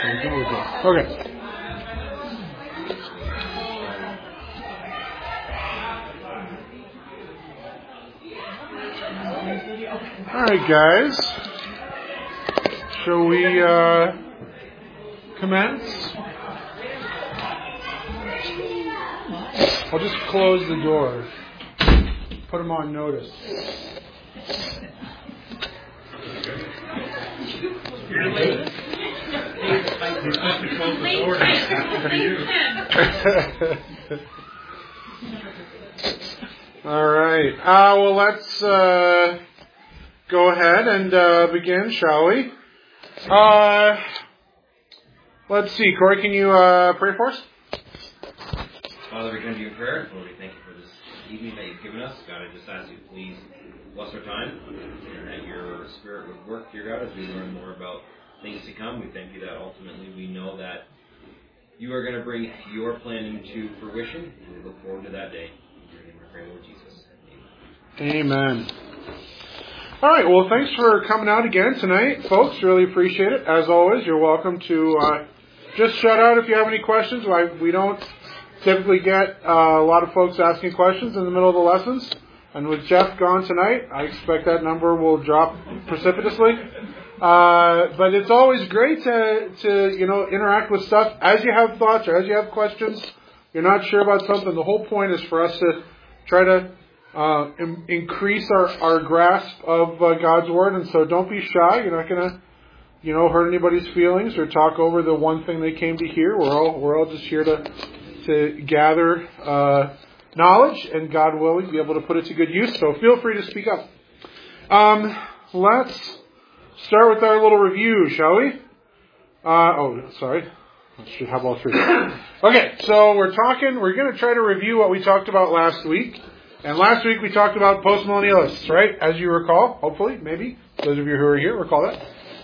Okay. All right, guys. Shall we commence? I'll just close the door. Put them on notice. You're late. You're supposed to close the door. All right. Well, let's go ahead and begin, shall we? Let's see. Corey, can you pray for us? Father, we come to you in prayer. Lord, we thank you for this evening that you've given us. God, I just ask you to please bless our time and that your Spirit would work, dear God, as we learn more about things to come. We thank you that ultimately we know that you are going to bring your plan into fruition, and we look forward to that day. In your name we pray, Lord Jesus. Amen. All right. Well, thanks for coming out again tonight, folks. Really appreciate it. As always, you're welcome to just shout out if you have any questions. We don't typically get a lot of folks asking questions in the middle of the lessons. And with Jeff gone tonight, I expect that number will drop precipitously. But it's always great to interact with stuff. As you have thoughts or as you have questions, you're not sure about something, the whole point is for us to try to increase our grasp of God's Word. And so don't be shy. You're not going to hurt anybody's feelings or talk over the one thing they came to hear. We're all just here to gather knowledge, and God willing, be able to put it to good use. So feel free to speak up. Let's start with our little review, shall we? Sorry. I should have all three. Okay, so we're going to try to review what we talked about last week. And last week we talked about postmillennialists, right? As you recall, hopefully, maybe. Those of you who are here recall that.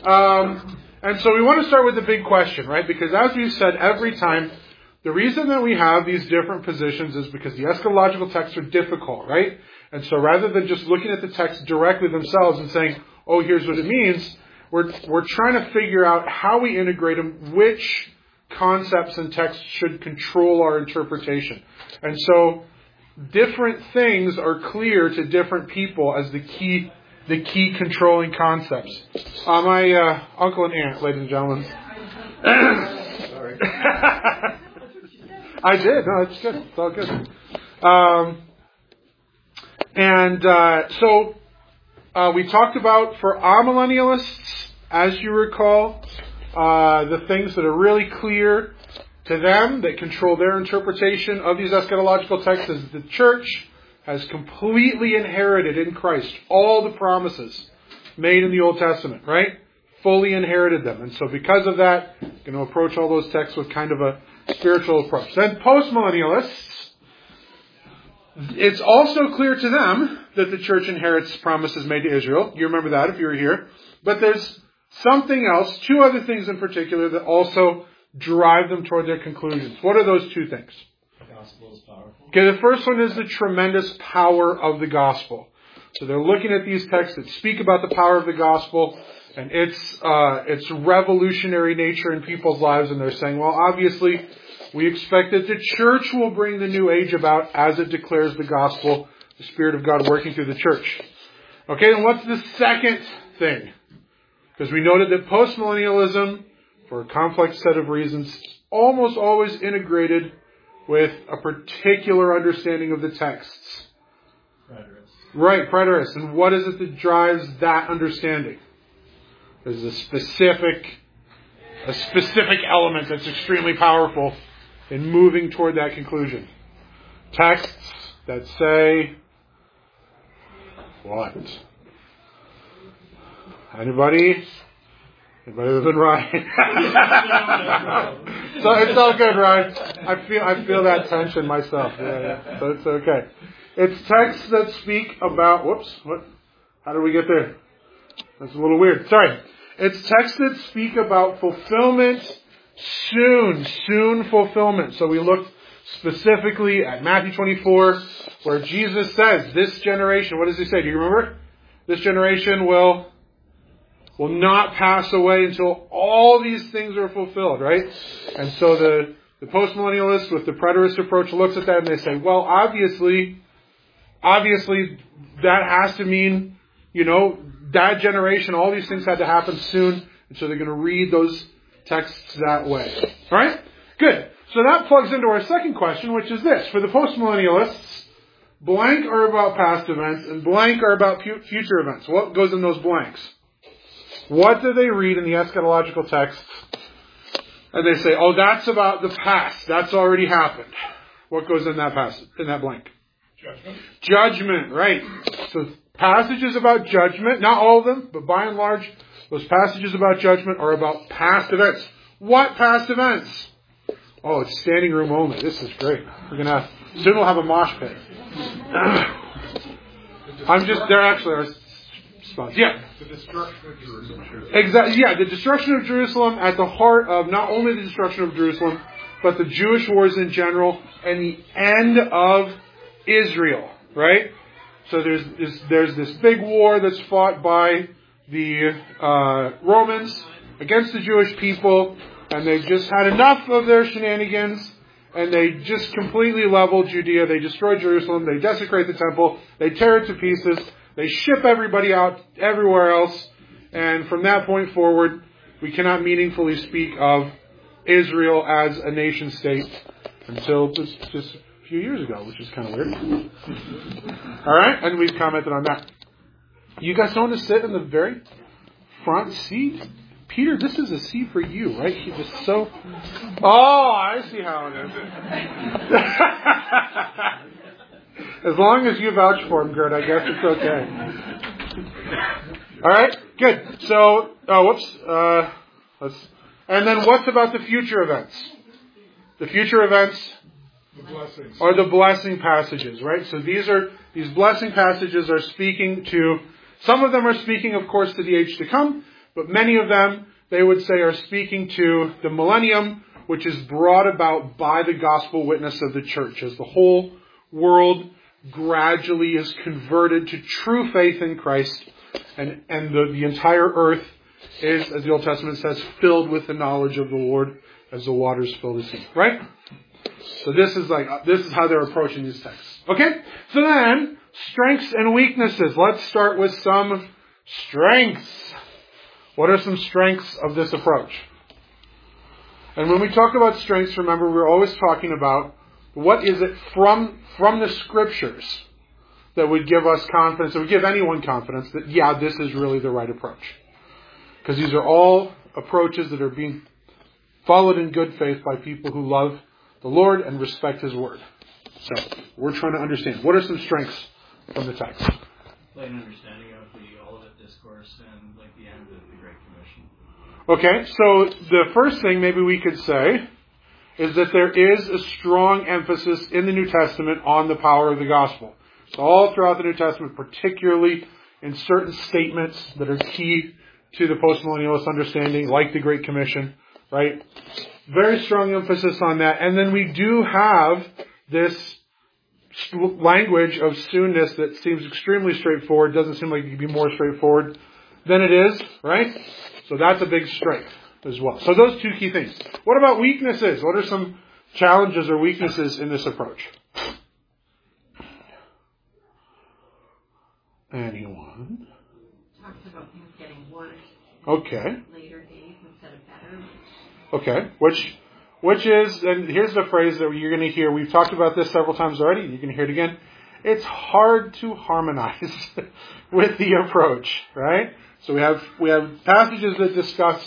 And so we want to start with the big question, right? Because as we've said every time, the reason that we have these different positions is because the eschatological texts are difficult, right? And so rather than just looking at the text directly themselves and saying, oh, here's what it means, we're trying to figure out how we integrate them, which concepts and texts should control our interpretation. And so different things are clear to different people as the key controlling concepts. My uncle and aunt, ladies and gentlemen. Sorry. I did. No, it's good. It's all good. So we talked about for amillennialists, as you recall, the things that are really clear to them that control their interpretation of these eschatological texts is the church has completely inherited in Christ all the promises made in the Old Testament, right? Fully inherited them. And so because of that, going to approach all those texts with kind of a spiritual approach. Then postmillennialists, it's also clear to them that the church inherits promises made to Israel. You remember that if you were here. But there's something else, two other things in particular that also drive them toward their conclusions. What are those two things? The gospel is powerful. Okay, the first one is the tremendous power of the gospel. So they're looking at these texts that speak about the power of the gospel and its revolutionary nature in people's lives, and they're saying, well, obviously, we expect that the church will bring the new age about as it declares the gospel, the Spirit of God working through the church. Okay, and what's the second thing? Because we noted that postmillennialism, for a complex set of reasons, almost always integrated with a particular understanding of the texts. Preterists. Right, preterists. And what is it that drives that understanding? There's a specific element that's extremely powerful in moving toward that conclusion. Texts that say what? Anybody other than Ryan? So it's all good, Ryan. I feel that tension myself. Yeah. So it's okay. It's texts that speak about. How did we get there? That's a little weird. Sorry. It's texts that speak about fulfillment soon fulfillment. So we looked specifically at Matthew 24, where Jesus says, this generation, what does he say? Do you remember? This generation will will not pass away until all these things are fulfilled, right? And so the postmillennialist with the preterist approach looks at that and they say, well, obviously that has to mean, that generation, all these things had to happen soon. And so they're going to read those texts that way. All right? Good. So that plugs into our second question, which is this. For the postmillennialists, blank are about past events and blank are about future events. What goes in those blanks? What do they read in the eschatological texts? And they say, oh, that's about the past. That's already happened. What goes in that passage, in that blank? Judgment, right. So passages about judgment, not all of them, but by and large, those passages about judgment are about past events. What past events? Oh, it's standing room only. This is great. Soon we'll have a mosh pit. There actually are spots. Yeah. The destruction of Jerusalem. Exactly. Yeah, the destruction of Jerusalem at the heart of not only the destruction of Jerusalem, but the Jewish wars in general and the end of Israel, right? So there's this big war that's fought by the Romans against the Jewish people, and they've just had enough of their shenanigans, and they just completely level Judea. They destroy Jerusalem. They desecrate the temple. They tear it to pieces. They ship everybody out everywhere else. And from that point forward, we cannot meaningfully speak of Israel as a nation state until just a few years ago, which is kind of weird. All right? And we've commented on that. You guys don't want to sit in the very front seat? Peter, this is a seat for you, right? He just so... Oh, I see how it is. As long as you vouch for him, Gert, I guess it's okay. All right, good. So, and then what's about the future events? The future events are the blessing passages, right? So these blessing passages are speaking to... Some of them are speaking, of course, to the age to come, but many of them, they would say, are speaking to the millennium, which is brought about by the gospel witness of the church, as the whole world gradually is converted to true faith in Christ, and the entire earth is, as the Old Testament says, filled with the knowledge of the Lord as the waters fill the sea. Right? So this is how they're approaching these texts. Okay? So then, strengths and weaknesses. Let's start with some strengths. What are some strengths of this approach? And when we talk about strengths, remember, we're always talking about what is it from the Scriptures that would give us confidence, that would give anyone confidence that, yeah, this is really the right approach. Because these are all approaches that are being followed in good faith by people who love the Lord and respect His Word. So, we're trying to understand. What are some strengths from the text? Plain understanding of the Olivet Discourse and the end of the Great Commission. Okay, so the first thing maybe we could say is that there is a strong emphasis in the New Testament on the power of the gospel. So all throughout the New Testament, particularly in certain statements that are key to the postmillennialist understanding, like the Great Commission, right? Very strong emphasis on that. And then we do have this language of soonness that seems extremely straightforward. Doesn't seem like it could be more straightforward than it is, right? So that's a big strength as well. So those two key things. What about weaknesses? What are some challenges or weaknesses in this approach? Anyone? Talks about things getting worse. Okay. Later days instead of better. Okay. Which is, and here's the phrase that you're going to hear. We've talked about this several times already. You can hear it again. It's hard to harmonize with the approach, right? So we have passages that discuss.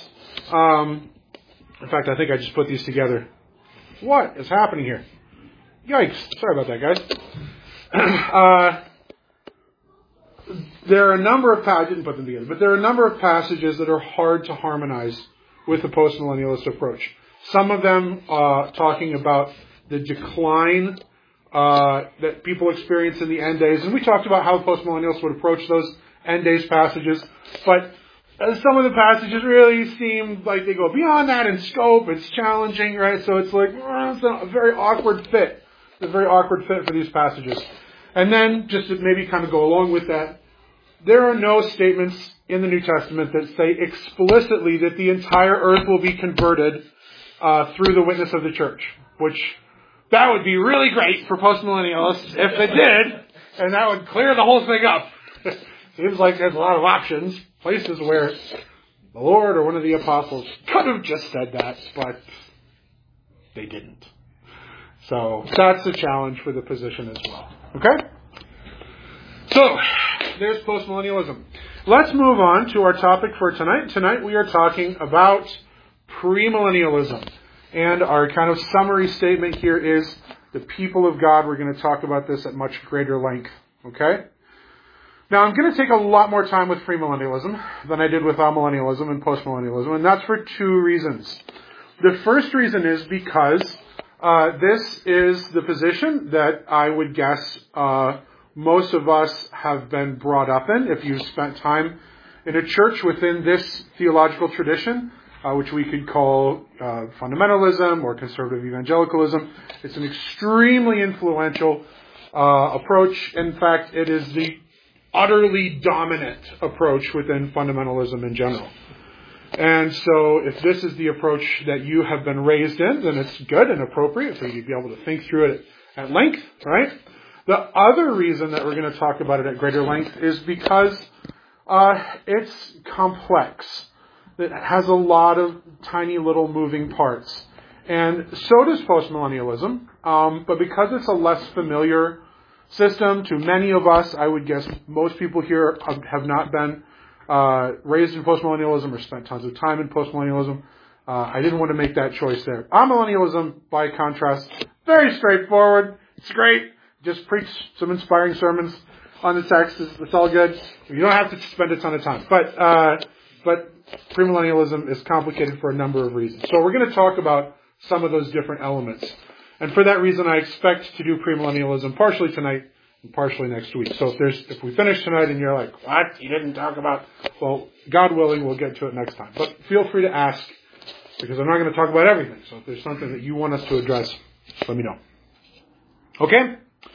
In fact, I think I just put these together. What is happening here? Yikes! Sorry about that, guys. There are a number of I didn't put them together, but there are a number of passages that are hard to harmonize with the postmillennialist approach. Some of them talking about the decline that people experience in the end days. And we talked about how postmillennialists would approach those end days passages. But some of the passages really seem like they go beyond that in scope. It's challenging, right? So it's like, it's a very awkward fit. It's a very awkward fit for these passages. And then, just to maybe kind of go along with that, there are no statements in the New Testament that say explicitly that the entire earth will be converted through the witness of the church, which that would be really great for postmillennialists if it did, and that would clear the whole thing up. Seems like there's a lot of options, places where the Lord or one of the apostles could have just said that, but they didn't. So that's a challenge for the position as well. Okay? So, there's postmillennialism. Let's move on to our topic for tonight. Tonight we are talking about premillennialism. And our kind of summary statement here is the people of God. We're going to talk about this at much greater length. Okay? Now, I'm going to take a lot more time with premillennialism than I did with amillennialism and postmillennialism, and that's for two reasons. The first reason is because this is the position that I would guess most of us have been brought up in. If you've spent time in a church within this theological tradition, which we could call fundamentalism or conservative evangelicalism, it's an extremely influential approach. In fact, it is the utterly dominant approach within fundamentalism in general. And so if this is the approach that you have been raised in, then it's good and appropriate for you to be able to think through it at length, right? The other reason that we're going to talk about it at greater length is because it's complex. It has a lot of tiny little moving parts. And so does postmillennialism, but because it's a less familiar system to many of us, I would guess most people here have not been raised in postmillennialism or spent tons of time in postmillennialism. I didn't want to make that choice there. Amillennialism, by contrast, very straightforward. It's great. Just preach some inspiring sermons on the text. It's all good. You don't have to spend a ton of time. But premillennialism is complicated for a number of reasons. So we're going to talk about some of those different elements. And for that reason, I expect to do premillennialism partially tonight and partially next week. So if we finish tonight and you're like, what? You didn't talk about... Well, God willing, we'll get to it next time. But feel free to ask, because I'm not going to talk about everything. So if there's something that you want us to address, let me know. Okay?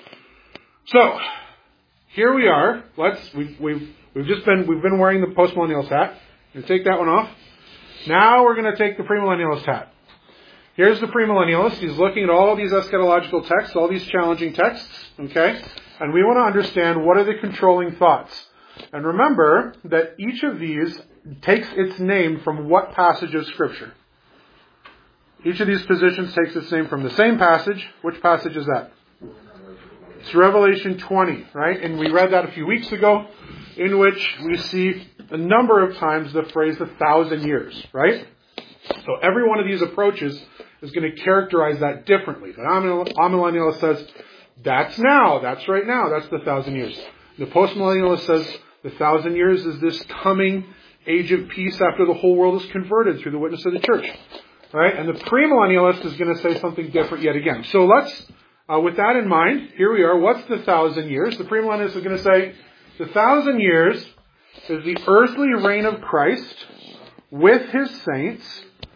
So, here we are. We've been wearing the postmillennialist hat. I'm going to take that one off. Now we're going to take the premillennialist hat. Here's the premillennialist. He's looking at all these eschatological texts, all these challenging texts, okay? And we want to understand what are the controlling thoughts. And remember that each of these takes its name from what passage of Scripture? Each of these positions takes its name from the same passage. Which passage is that? It's Revelation 20, right? And we read that a few weeks ago, in which we see a number of times the phrase 1,000 years, right? So every one of these approaches is going to characterize that differently. The amillennialist says, that's now, that's right now, that's the 1,000 years. The postmillennialist says, the 1,000 years is this coming age of peace after the whole world is converted through the witness of the church. Right? And the premillennialist is going to say something different yet again. So let's, with that in mind, here we are. What's the 1,000 years? The premillennialist is going to say, the 1,000 years is the earthly reign of Christ with His saints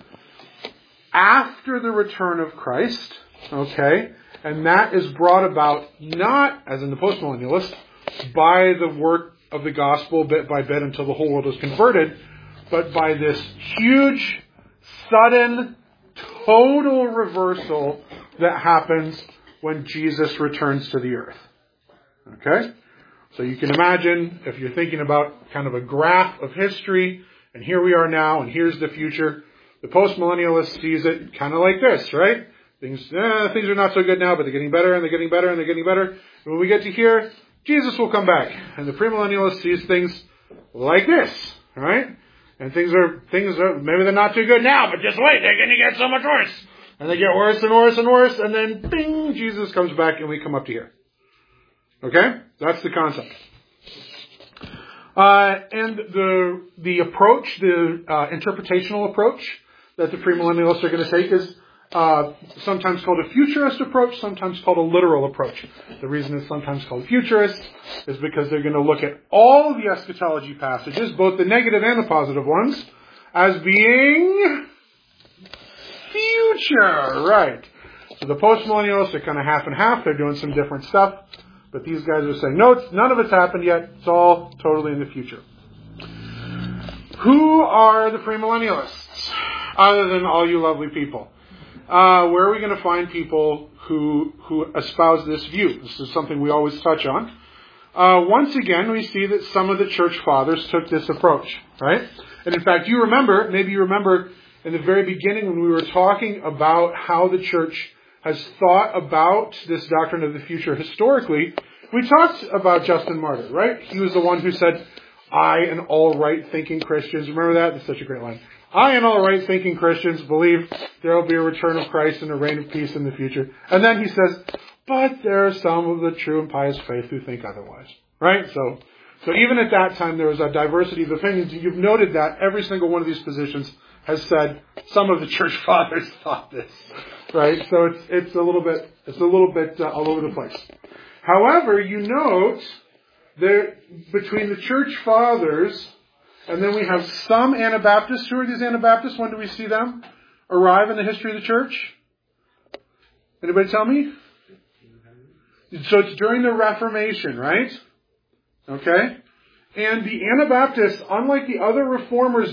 after the return of Christ, okay? And that is brought about not, as in the postmillennialist, by the work of the gospel bit by bit until the whole world is converted, but by this huge, sudden, total reversal that happens when Jesus returns to the earth. Okay? So you can imagine, if you're thinking about kind of a graph of history, and here we are now, and here's the future, the postmillennialist sees it kind of like this, right? Things are not so good now, but they're getting better, and they're getting better, and they're getting better. And when we get to here, Jesus will come back. And the premillennialist sees things like this, right? And things are, maybe they're not too good now, but just wait, they're going to get so much worse. And they get worse and worse and worse, and then, bing, Jesus comes back, and we come up to here. Okay? That's the concept. And the approach, the interpretational approach that the premillennialists are going to take is sometimes called a futurist approach, sometimes called a literal approach. The reason it's sometimes called futurist is because they're going to look at all of the eschatology passages, both the negative and the positive ones, as being future, right? So the postmillennialists are kind of half and half. They're doing some different stuff. But these guys are saying, no, none of it's happened yet. It's all totally in the future. Who are the premillennialists, other than all you lovely people? Where are we going to find people who espouse this view? This is something we always touch on. Once again, we see that some of the church fathers took this approach, right? And in fact, maybe you remember in the very beginning when we were talking about how the church has thought about this doctrine of the future historically, we talked about Justin Martyr, right? He was the one who said, I and all right-thinking Christians, remember that? That's such a great line. I and all right-thinking Christians believe there will be a return of Christ and a reign of peace in the future. And then he says, but there are some of the true and pious faith who think otherwise, right? So even at that time, there was a diversity of opinions. And you've noted that every single one of these positions has said some of the church fathers thought this, right? So it's a little bit all over the place. However, you note there between the church fathers, and then we have some Anabaptists. Who are these Anabaptists? When do we see them arrive in the history of the church? Anybody tell me? So it's during the Reformation, right? Okay? And the Anabaptists, unlike the other reformers,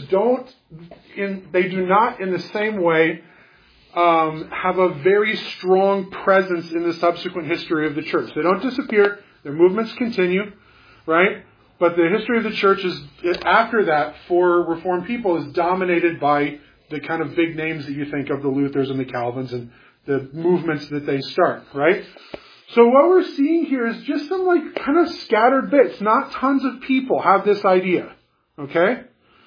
they do not in the same way have a very strong presence in the subsequent history of the church. They don't disappear. Their movements continue, right? But the history of the church is, after that, for Reformed people, is dominated by the kind of big names that you think of, the Luthers and the Calvins and the movements that they start, right? So what we're seeing here is just some kind of scattered bits. Not tons of people have this idea. Okay?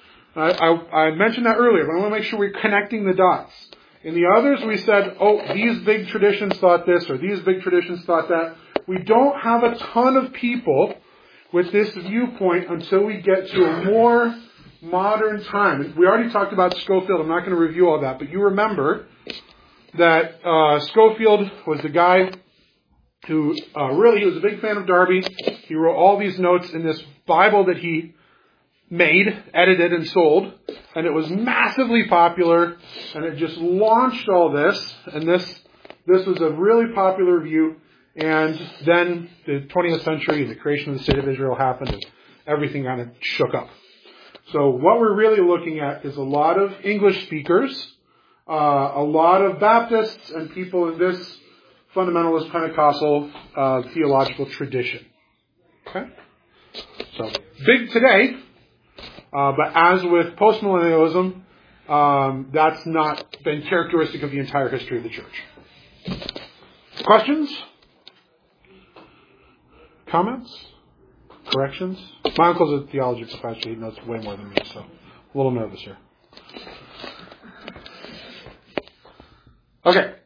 I mentioned that earlier, but I want to make sure we're connecting the dots. In the others, we said, these big traditions thought this, or these big traditions thought that. We don't have a ton of people with this viewpoint until we get to a more modern time. We already talked about Scofield. I'm not going to review all that, but you remember that Scofield was the guy who he was a big fan of Darby. He wrote all these notes in this Bible that he made, edited, and sold. And it was massively popular. And it just launched all this. And this was a really popular view. And then the 20th century, the creation of the state of Israel happened. And everything kind of shook up. So what we're really looking at is a lot of English speakers, a lot of Baptists, and people in this fundamentalist Pentecostal theological tradition. Okay? So, big today, but as with postmillennialism, that's not been characteristic of the entire history of the church. Questions? Comments? Corrections? My uncle's a theology professor. He knows way more than me, so a little nervous here. Okay.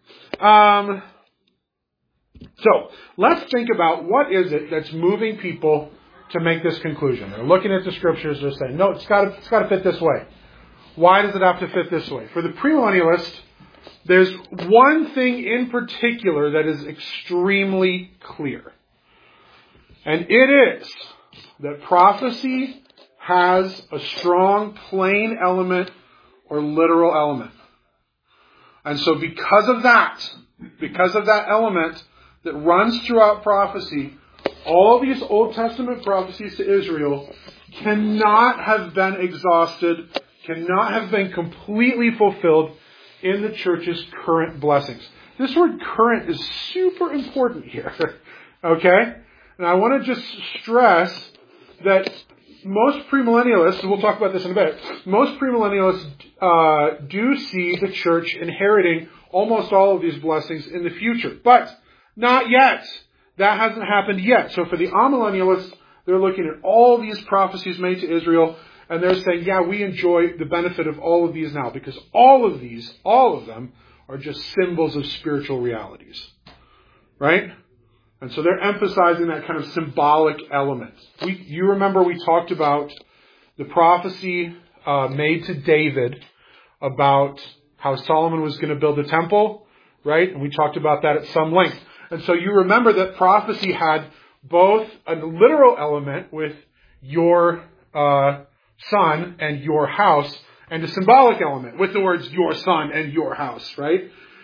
So, let's think about what is it that's moving people to make this conclusion. They're looking at the scriptures, they're saying, no, it's got to fit this way. Why does it have to fit this way? For the premillennialist, there's one thing in particular that is extremely clear. And it is that prophecy has a strong plain element or literal element. And so because of that element that runs throughout prophecy, all these Old Testament prophecies to Israel cannot have been exhausted, cannot have been completely fulfilled in the church's current blessings. This word current is super important here. Okay? And I want to just stress that most premillennialists, and we'll talk about this in a bit, most premillennialists do see the church inheriting almost all of these blessings in the future. But not yet. That hasn't happened yet. So for the amillennialists, they're looking at all these prophecies made to Israel, and they're saying, yeah, we enjoy the benefit of all of these now, because all of them, are just symbols of spiritual realities. Right? And so they're emphasizing that kind of symbolic element. You remember we talked about the prophecy made to David about how Solomon was going to build the temple, right? And we talked about that at some length. And so you remember that prophecy had both a literal element with your son and your house, and a symbolic element with the words your son and your house, right?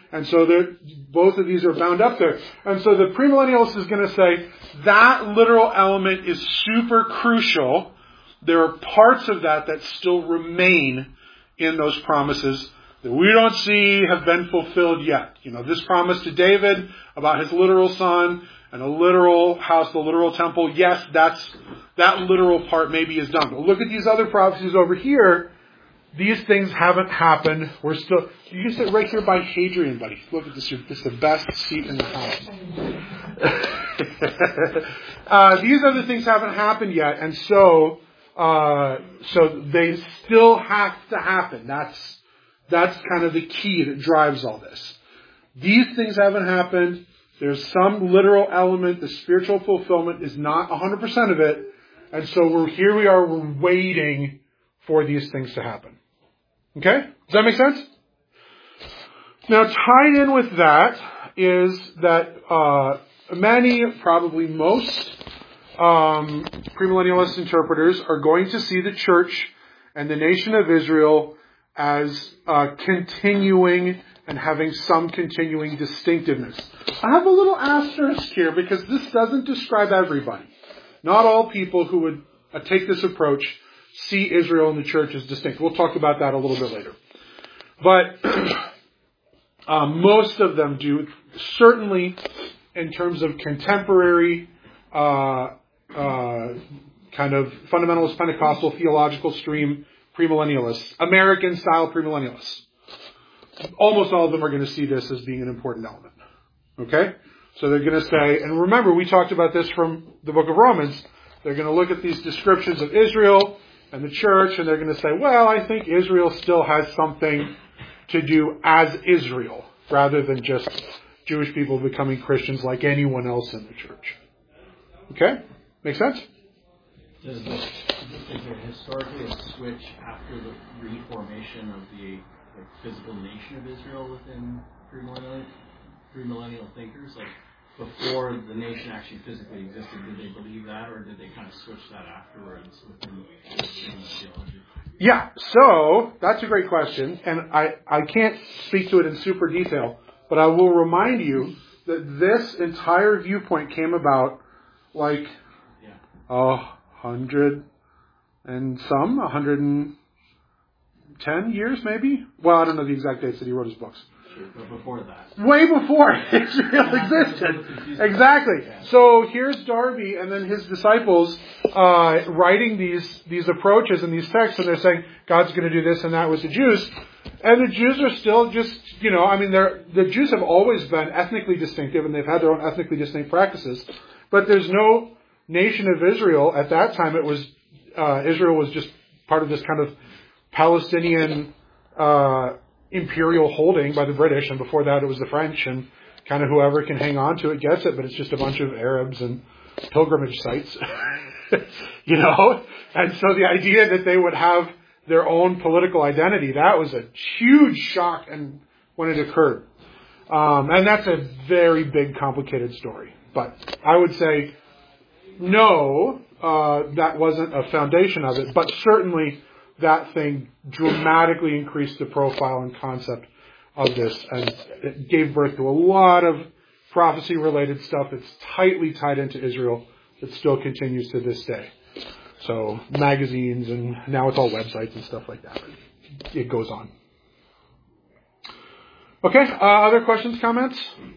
And so both of these are bound up there. And so the premillennialist is going to say that literal element is super crucial. There are parts of that still remain in those promises that we don't see have been fulfilled yet. This promise to David about his literal son and a literal house, the literal temple, yes, that literal part maybe is done. But look at these other prophecies over here. These things haven't happened. You can sit right here by Hadrian, buddy. Look at this. This is the best seat in the house. These other things haven't happened yet, and so they still have to happen. That's kind of the key that drives all this. These things haven't happened. There's some literal element. The spiritual fulfillment is not 100% of it, and so we're waiting for these things to happen. Okay? Does that make sense? Now, tied in with that is that many, probably most, premillennialist interpreters are going to see the church and the nation of Israel as continuing and having some continuing distinctiveness. I have a little asterisk here because this doesn't describe everybody. Not all people who would take this approach see Israel and the church as distinct. We'll talk about that a little bit later. But most of them do, certainly in terms of contemporary kind of fundamentalist Pentecostal theological stream premillennialists, American-style premillennialists. Almost all of them are going to see this as being an important element. Okay? So they're going to say, and remember, we talked about this from the book of Romans, they're going to look at these descriptions of Israel and the church, and they're going to say, well, I think Israel still has something to do as Israel, rather than just Jewish people becoming Christians like anyone else in the church. Okay? Make sense? Is there historically a switch after the reformation of the physical nation of Israel within premillennial thinkers? Like, before the nation actually physically existed, did they believe that, or did they kind of switch that afterwards within the theology? Yeah, so that's a great question, and I can't speak to it in super detail, but I will remind you that this entire viewpoint came about 110 years maybe? Well, I don't know the exact dates that he wrote his books. But before that. Way before Israel existed. Exactly. Yeah. So here's Darby and then his disciples writing these approaches and these texts, and they're saying God's going to do this and that with the Jews. And the Jews are still just, the Jews have always been ethnically distinctive, and they've had their own ethnically distinct practices. But there's no nation of Israel. At that time, it was Israel was just part of this kind of Palestinian imperial holding by the British, and before that it was the French, and kind of whoever can hang on to it gets it, but it's just a bunch of Arabs and pilgrimage sites, and so the idea that they would have their own political identity, that was a huge shock and when it occurred. And that's a very big, complicated story. But I would say, no, that wasn't a foundation of it, but certainly that thing dramatically increased the profile and concept of this, and it gave birth to a lot of prophecy-related stuff that's tightly tied into Israel that still continues to this day. So magazines, and now it's all websites and stuff like that. It goes on. Okay, other questions, comments?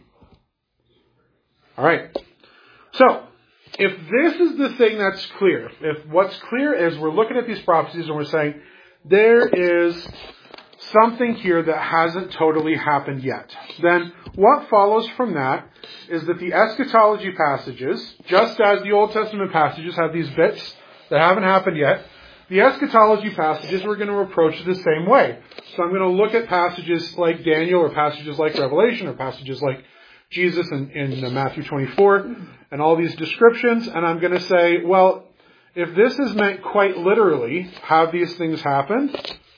All right. So, if this is the thing that's clear, if what's clear is we're looking at these prophecies and we're saying there is something here that hasn't totally happened yet, then what follows from that is that the eschatology passages, just as the Old Testament passages have these bits that haven't happened yet, the eschatology passages we're going to approach the same way. So I'm going to look at passages like Daniel, or passages like Revelation, or passages like Jesus in Matthew 24, and all these descriptions, and I'm going to say, well, if this is meant quite literally, have these things happened?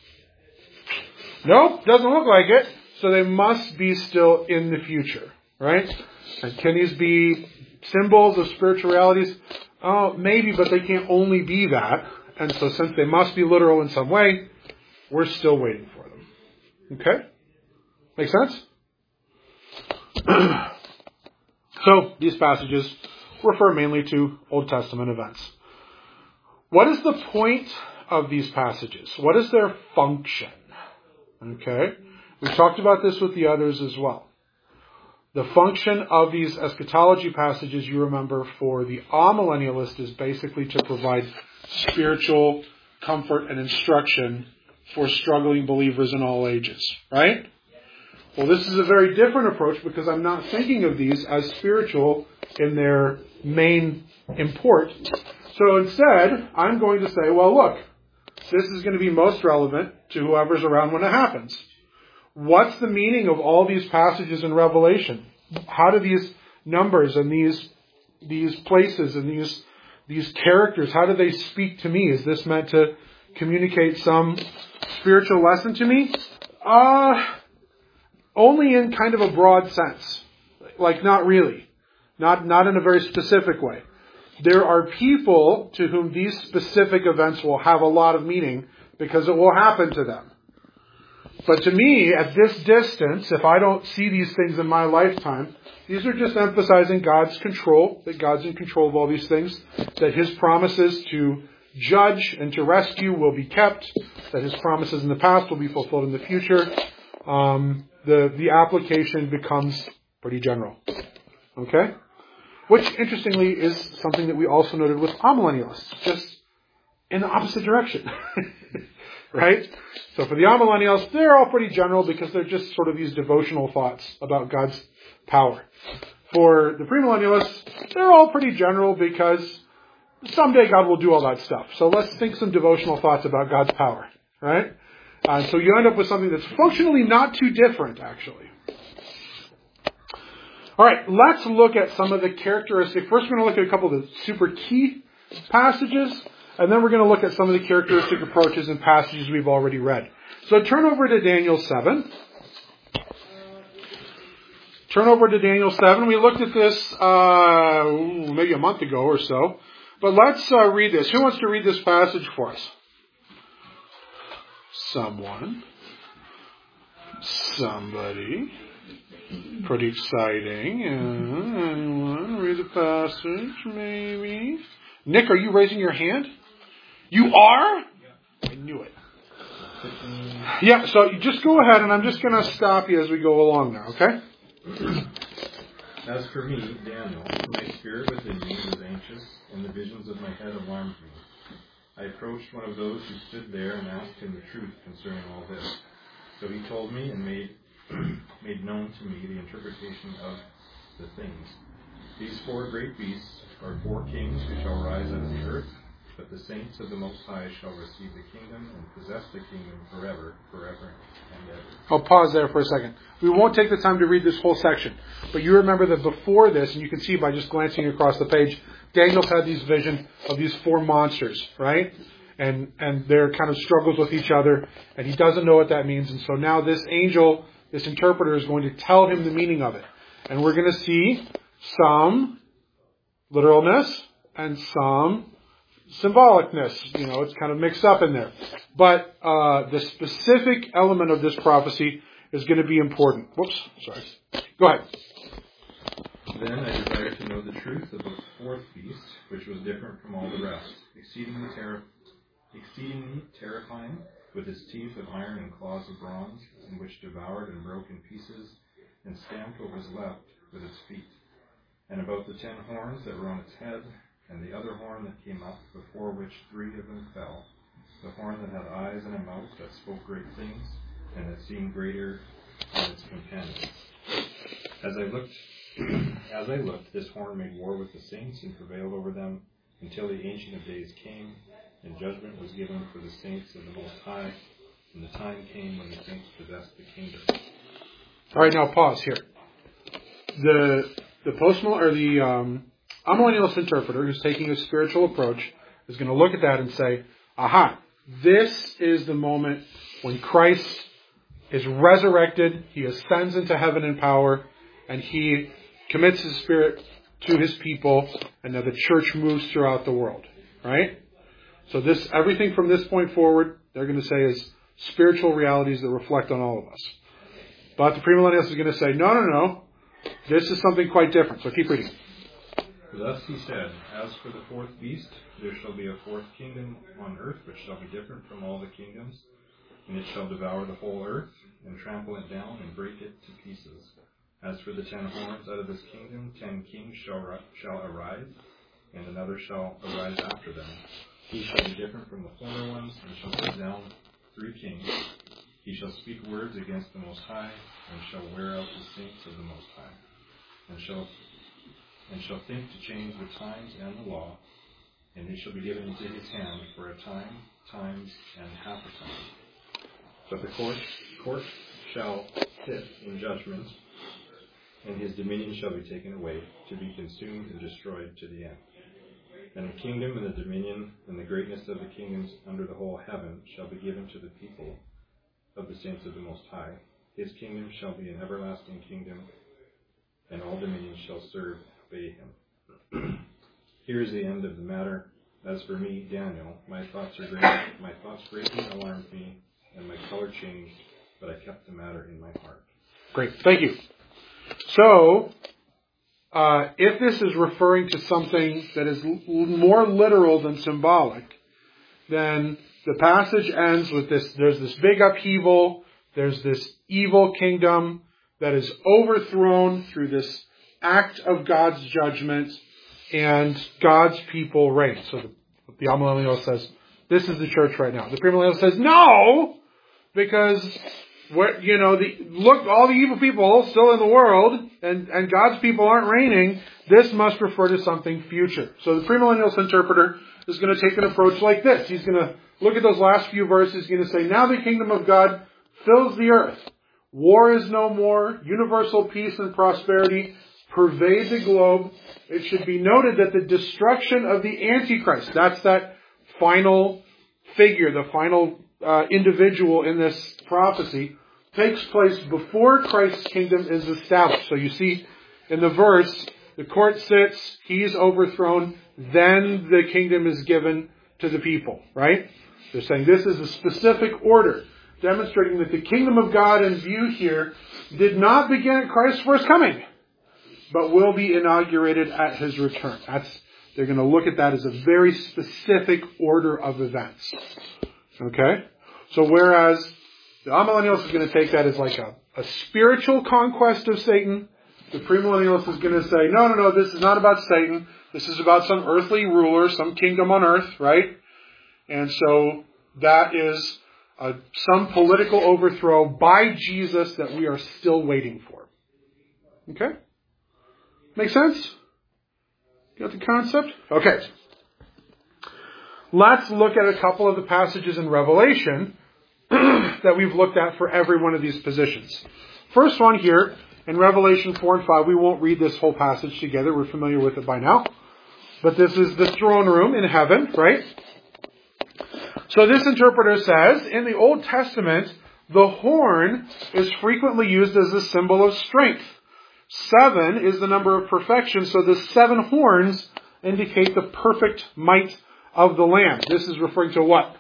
Nope, doesn't look like it. So they must be still in the future, right? And can these be symbols of spiritual realities? Oh, maybe, but they can't only be that. And so since they must be literal in some way, we're still waiting for them. Okay? Make sense? So these passages refer mainly to Old Testament events. What is the point of these passages? What is their function? Okay, we talked about this with the others as well. The function of these eschatology passages, you remember, for the amillennialist is basically to provide spiritual comfort and instruction for struggling believers in all ages, right? Well, this is a very different approach because I'm not thinking of these as spiritual in their main import. So instead, I'm going to say, well, look, this is going to be most relevant to whoever's around when it happens. What's the meaning of all these passages in Revelation? How do these numbers and these places and these characters, how do they speak to me? Is this meant to communicate some spiritual lesson to me? Only in kind of a broad sense. Like not really. Not in a very specific way. There are people to whom these specific events will have a lot of meaning because it will happen to them. But to me, at this distance, if I don't see these things in my lifetime, these are just emphasizing God's control, that God's in control of all these things, that His promises to judge and to rescue will be kept, that His promises in the past will be fulfilled in the future. The application becomes pretty general. Okay? Which, interestingly, is something that we also noted with amillennialists, just in the opposite direction. Right? So for the amillennials, they're all pretty general because they're just sort of these devotional thoughts about God's power. For the premillennialists, they're all pretty general because someday God will do all that stuff. So let's think some devotional thoughts about God's power. Right? So you end up with something that's functionally not too different, actually. All right, let's look at some of the characteristics. First, we're going to look at a couple of the super key passages, and then we're going to look at some of the characteristic approaches and passages we've already read. So turn over to Daniel 7. Turn over to Daniel 7. We looked at this maybe a month ago or so. But let's read this. Who wants to read this passage for us? Someone. Somebody. Pretty exciting. Anyone? Read the passage, maybe. Nick, are you raising your hand? You are? Yeah. I knew it. Yeah, so you just go ahead, and I'm just going to stop you as we go along now, okay? As for me, Daniel, my spirit within me was anxious, and the visions of my head alarmed me. I approached one of those who stood there and asked him the truth concerning all this. So he told me and made known to me the interpretation of the things. These four great beasts are four kings who shall rise out of the earth, but the saints of the Most High shall receive the kingdom and possess the kingdom forever and ever. I'll pause there for a second. We won't take the time to read this whole section, but you remember that before this, and you can see by just glancing across the page, Daniel's had these visions of these four monsters, right? And their kind of struggles with each other, and he doesn't know what that means, and so now this angel, this interpreter, is going to tell him the meaning of it. And we're going to see some literalness and some symbolicness. You know, it's kind of mixed up in there. But the specific element of this prophecy is going to be important. Whoops, sorry. Go ahead. Then I desired to know the truth of the fourth beast, which was different from all the rest, exceedingly terrifying, with its teeth of iron and claws of bronze, in which devoured and broke in pieces, and stamped what was left with its feet. And about the 10 horns that were on its head, and the other horn that came up, before which 3 of them fell, the horn that had eyes and a mouth that spoke great things, and that seemed greater than its companions. As I looked, this horn made war with the saints and prevailed over them until the Ancient of Days came, and judgment was given for the saints of the Most High, and the time came when the saints possessed the kingdom. All right, now pause here. The amillennialist interpreter, who's taking a spiritual approach, is going to look at that and say, aha, this is the moment when Christ is resurrected, he ascends into heaven in power, and he commits his spirit to his people, and now the church moves throughout the world. Right? So everything from this point forward, they're going to say is spiritual realities that reflect on all of us. But the premillennialist is going to say, no. This is something quite different. So keep reading. Thus he said, As for the fourth beast, there shall be a fourth kingdom on earth, which shall be different from all the kingdoms, and it shall devour the whole earth, and trample it down, and break it to pieces. As for the 10 horns out of this kingdom, 10 kings shall arise, and another shall arise after them. He shall be different from the former ones, and shall put down 3 kings. He shall speak words against the Most High, and shall wear out the saints of the Most High, and shall think to change the times and the law, and it shall be given into his hand for a time, times, and half a time. But the court shall sit in judgment, and his dominion shall be taken away, to be consumed and destroyed to the end. And the kingdom and the dominion and the greatness of the kingdoms under the whole heaven shall be given to the people of the saints of the Most High. His kingdom shall be an everlasting kingdom, and all dominions shall serve and obey him. Here is the end of the matter. As for me, Daniel, my thoughts greatly alarmed me, and my color changed, but I kept the matter in my heart. Great. Thank you. So, if this is referring to something that is more literal than symbolic, then the passage ends with this. There's this big upheaval. There's this evil kingdom that is overthrown through this act of God's judgment, and God's people reign. So the amillennialist says, this is the church right now. The premillennialist says, no, because look, all the evil people still in the world, and God's people aren't reigning. This must refer to something future. So the premillennialist interpreter is going to take an approach like this. He's going to look at those last few verses. He's going to say, now the kingdom of God fills the earth. War is no more. Universal peace and prosperity pervade the globe. It should be noted that the destruction of the Antichrist, that's that final figure, the final individual in this prophecy, takes place before Christ's kingdom is established. So you see in the verse, the court sits, he's overthrown, then the kingdom is given to the people, right? They're saying this is a specific order, demonstrating that the kingdom of God in view here did not begin at Christ's first coming, but will be inaugurated at his return. They're going to look at that as a very specific order of events. Okay? So whereas the amillennialist is going to take that as like a spiritual conquest of Satan, the premillennialist is going to say, no, this is not about Satan. This is about some earthly ruler, some kingdom on earth, right? And so that is some political overthrow by Jesus that we are still waiting for. Okay? Make sense? Got the concept? Okay. Let's look at a couple of the passages in Revelation that we've looked at for every one of these positions. First one here, in Revelation 4 and 5, we won't read this whole passage together. We're familiar with it by now. But this is the throne room in heaven, right? So this interpreter says, in the Old Testament, the horn is frequently used as a symbol of strength. 7 is the number of perfection, so the 7 horns indicate the perfect might of the Lamb. This is referring to what?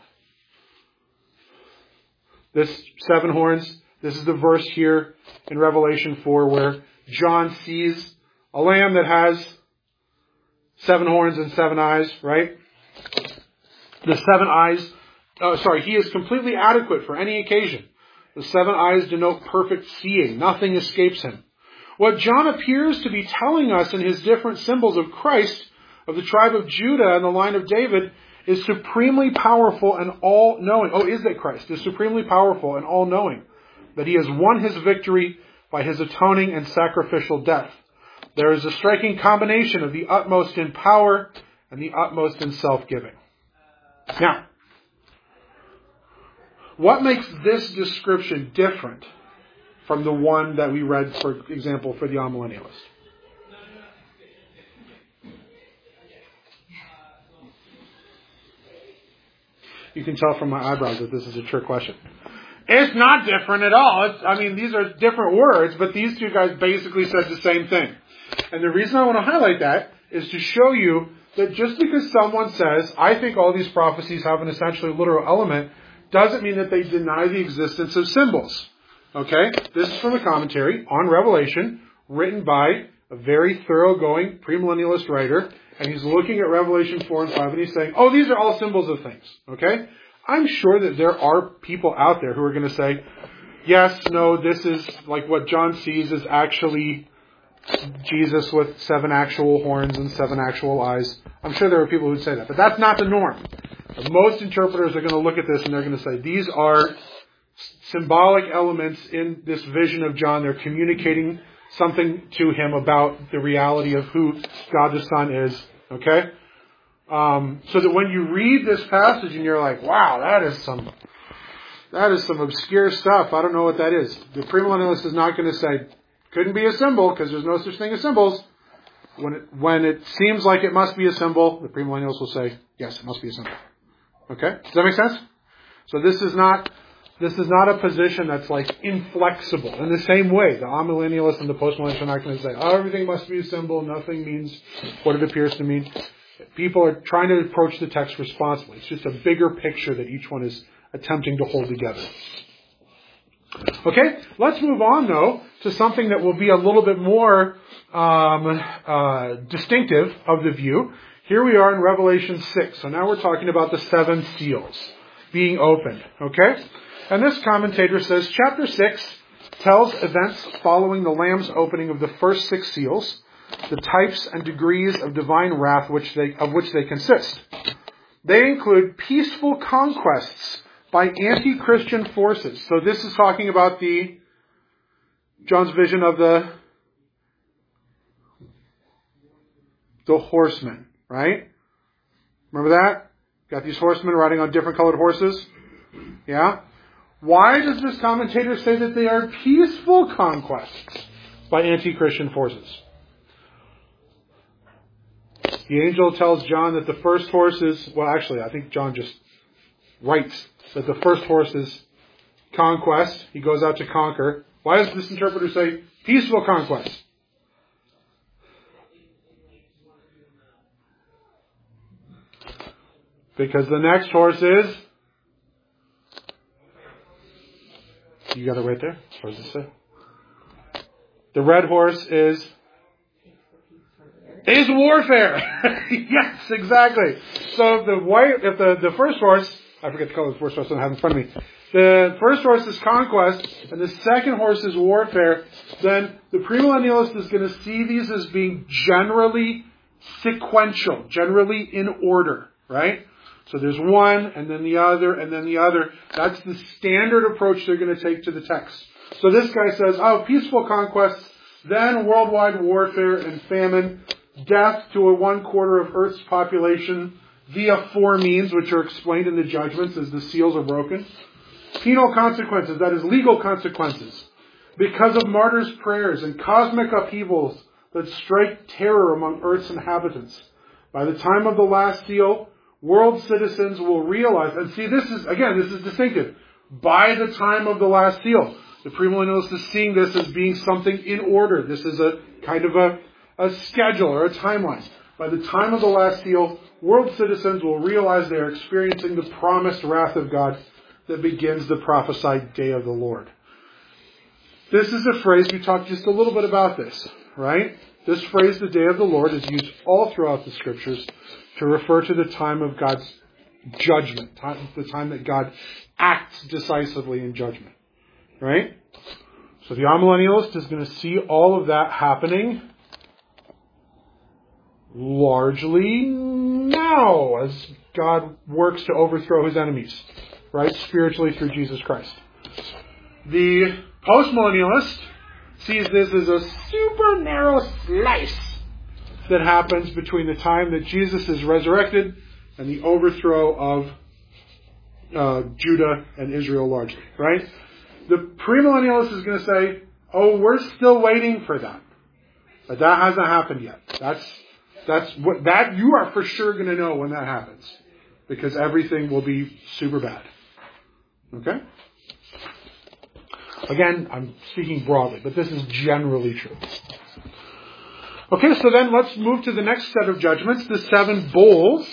This 7 horns. This is the verse here in Revelation 4 where John sees a lamb that has 7 horns and 7 eyes, right? The 7 eyes, he is completely adequate for any occasion. The 7 eyes denote perfect seeing. Nothing escapes him. What John appears to be telling us in his different symbols of Christ, of the tribe of Judah and the line of David, is supremely powerful and all-knowing. Is that Christ is supremely powerful and all-knowing, that he has won his victory by his atoning and sacrificial death. There is a striking combination of the utmost in power and the utmost in self-giving. Now, what makes this description different from the one that we read, for example, for the amillennialist? You can tell from my eyebrows that this is a trick question. It's not different at all. These are different words, but these two guys basically said the same thing. And the reason I want to highlight that is to show you that just because someone says, I think all these prophecies have an essentially literal element, doesn't mean that they deny the existence of symbols. Okay? This is from a commentary on Revelation, written by a very thoroughgoing premillennialist writer, and he's looking at Revelation 4 and 5, and he's saying, oh, these are all symbols of things, okay? I'm sure that there are people out there who are going to say, yes, no, this is like what John sees is actually Jesus with 7 actual horns and 7 actual eyes. I'm sure there are people who would say that, but that's not the norm. Most interpreters are going to look at this and they're going to say, these are symbolic elements in this vision of John. They're communicating something to him about the reality of who God the Son is. Okay? So that when you read this passage and you're like, wow, that is some obscure stuff. I don't know what that is. The premillennialist is not going to say, couldn't be a symbol because there's no such thing as symbols. When it seems like it must be a symbol, the premillennialist will say, yes, it must be a symbol. Okay? Does that make sense? So this is not a position that's like inflexible. In the same way, the amillennialists and the postmillennialists are not going to say, oh, everything must be a symbol, nothing means what it appears to mean. People are trying to approach the text responsibly. It's just a bigger picture that each one is attempting to hold together. Okay, let's move on though to something that will be a little bit more distinctive of the view. Here we are in Revelation 6. So now we're talking about the 7 seals being opened. Okay? And this commentator says, chapter 6 tells events following the Lamb's opening of the first 6 seals, the types and degrees of divine wrath of which they consist. They include peaceful conquests by anti-Christian forces. So this is talking about John's vision of the horsemen, right? Remember that? Got these horsemen riding on different colored horses? Yeah? Why does this commentator say that they are peaceful conquests by anti-Christian forces? The angel tells John that the first horse is, well actually I think John just writes that the first horse is conquest. He goes out to conquer. Why does this interpreter say peaceful conquest? Because the next horse is, you got it right there. What does it say? The red horse is warfare. Yes, exactly. So if the first horse, I forget the color of the first horse, I don't have it in front of me. The first horse is conquest, and the second horse is warfare. Then the premillennialist is going to see these as being generally sequential, generally in order, right? So there's one, and then the other, and then the other. That's the standard approach they're going to take to the text. So this guy says, oh, peaceful conquests, then worldwide warfare and famine, death to 1/4 of Earth's population via 4 means, which are explained in the judgments as the seals are broken. Penal consequences, that is legal consequences, because of martyrs' prayers and cosmic upheavals that strike terror among Earth's inhabitants. By the time of the last seal, world citizens will realize, and see this is distinctive, by the time of the last seal. The premillennialist is seeing this as being something in order. This is a kind of a schedule or a timeline. By the time of the last seal, world citizens will realize they are experiencing the promised wrath of God that begins the prophesied day of the Lord. This is a phrase, we talked just a little bit about this, right? This phrase, the day of the Lord, is used all throughout the scriptures to refer to the time of God's judgment, the time that God acts decisively in judgment, right? So the amillennialist is going to see all of that happening largely now as God works to overthrow his enemies, right? Spiritually through Jesus Christ. The postmillennialist sees this as a super narrow slice that happens between the time that Jesus is resurrected and the overthrow of Judah and Israel largely, right? The premillennialist is going to say, oh, we're still waiting for that. But that hasn't happened yet. That you are for sure going to know when that happens. Because everything will be super bad. Okay? Again, I'm speaking broadly, but this is generally true. Okay, so then let's move to the next set of judgments, the 7 bowls.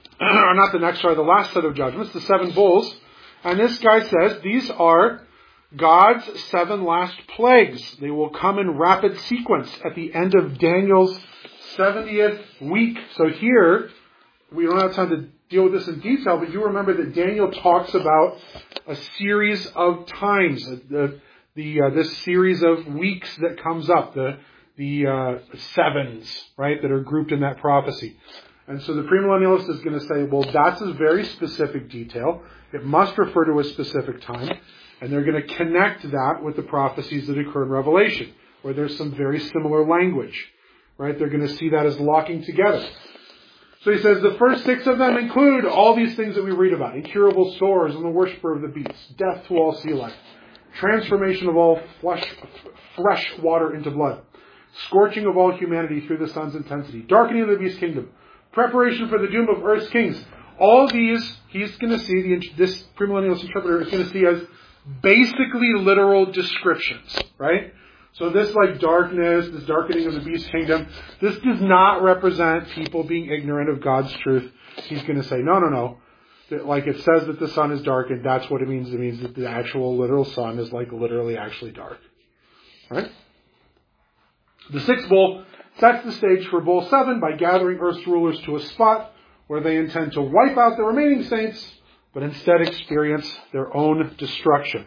Or not the next, sorry, the last set of judgments, the 7 bowls. And this guy says these are God's 7 last plagues. They will come in rapid sequence at the end of Daniel's 70th week. So here, we don't have time to deal with this in detail, but you remember that Daniel talks about a series of times, this series of weeks that comes up, the sevens, right, that are grouped in that prophecy. And so the premillennialist is going to say, well, that's a very specific detail. It must refer to a specific time. And they're going to connect that with the prophecies that occur in Revelation, where there's some very similar language, right? They're going to see that as locking together. So he says the first 6 of them include all these things that we read about: incurable sores and the worshiper of the beast, death to all sea life, transformation of all fresh water into blood, scorching of all humanity through the sun's intensity, darkening of the beast's kingdom, preparation for the doom of earth's kings. All these, he's going to see, this premillennialist interpreter is going to see as basically literal descriptions, right? So this darkness, this darkening of the beast's kingdom, this does not represent people being ignorant of God's truth. He's going to say, no. Like it says that the sun is darkened, that's what it means. It means that the actual literal sun is literally actually dark. Right? The 6th bowl sets the stage for bowl 7 by gathering Earth's rulers to a spot where they intend to wipe out the remaining saints, but instead experience their own destruction.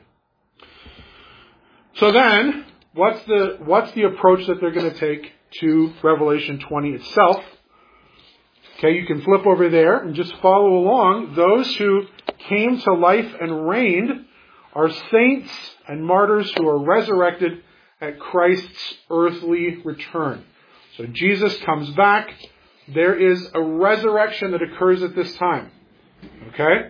So then, what's the approach that they're going to take to Revelation 20 itself? Okay, you can flip over there and just follow along. Those who came to life and reigned are saints and martyrs who are resurrected at Christ's earthly return. So Jesus comes back. There is a resurrection that occurs at this time. Okay?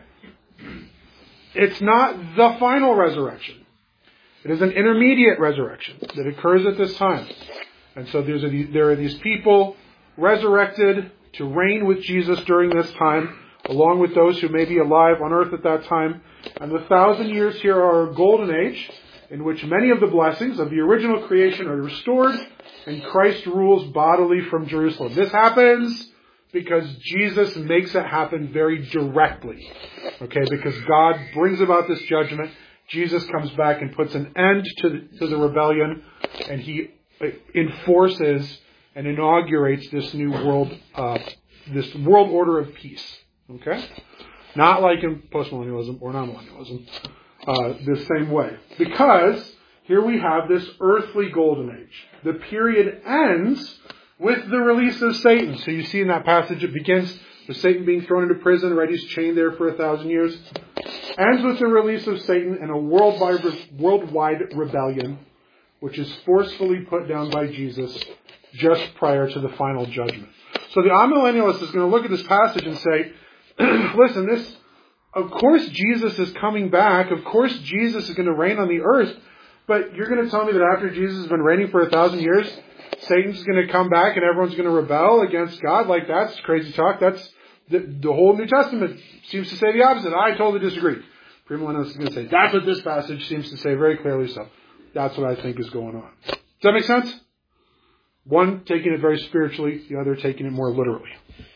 It's not the final resurrection. It is an intermediate resurrection that occurs at this time. And so there are these people resurrected to reign with Jesus during this time, along with those who may be alive on earth at that time. And the 1,000 years here are a golden age in which many of the blessings of the original creation are restored and Christ rules bodily from Jerusalem. This happens because Jesus makes it happen very directly. Okay, because God brings about this judgment. Jesus comes back and puts an end to the rebellion, and he enforces and inaugurates this new world, this world order of peace. Okay? Not like in postmillennialism or non-millennialism, the same way. Because here we have this earthly golden age. The period ends with the release of Satan. So you see in that passage it begins with Satan being thrown into prison, right? He's chained there for 1,000 years. Ends with the release of Satan and a worldwide rebellion, which is forcefully put down by Jesus just prior to the final judgment. So the amillennialist is going to look at this passage and say, listen, of course Jesus is coming back. Of course Jesus is going to reign on the earth. But you're going to tell me that after Jesus has been reigning for 1,000 years, Satan's going to come back and everyone's going to rebel against God? That's crazy talk. That's the whole New Testament seems to say the opposite. I totally disagree. Premillennialist is going to say, that's what this passage seems to say very clearly so. That's what I think is going on. Does that make sense? One taking it very spiritually, the other taking it more literally.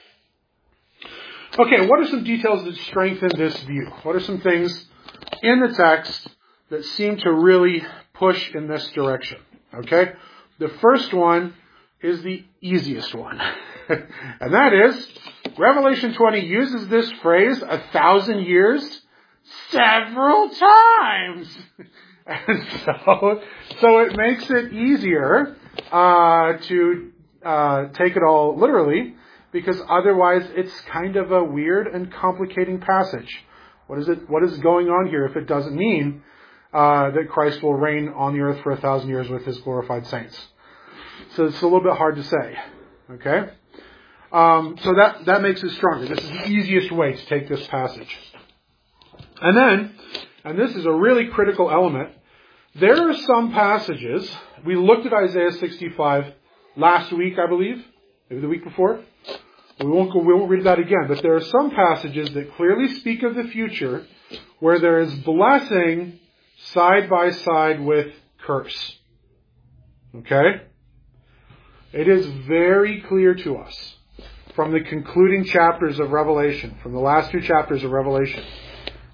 Okay, what are some details that strengthen this view? What are some things in the text that seem to really push in this direction? Okay? The first one is the easiest one. And that is, Revelation 20 uses this phrase, 1,000 years, several times. And so it makes it easier to take it all literally, because otherwise it's kind of a weird and complicating passage. What is going on here if it doesn't mean that Christ will reign on the earth for 1,000 years with his glorified saints? So it's a little bit hard to say. Okay? So that makes it stronger. This is the easiest way to take this passage. And then, and this is a really critical element, there are some passages, we looked at Isaiah 65 last week, I believe, maybe the week before. We won't read that again, but there are some passages that clearly speak of the future where there is blessing side by side with curse. Okay? It is very clear to us from the concluding chapters of Revelation, from the last 2 chapters of Revelation,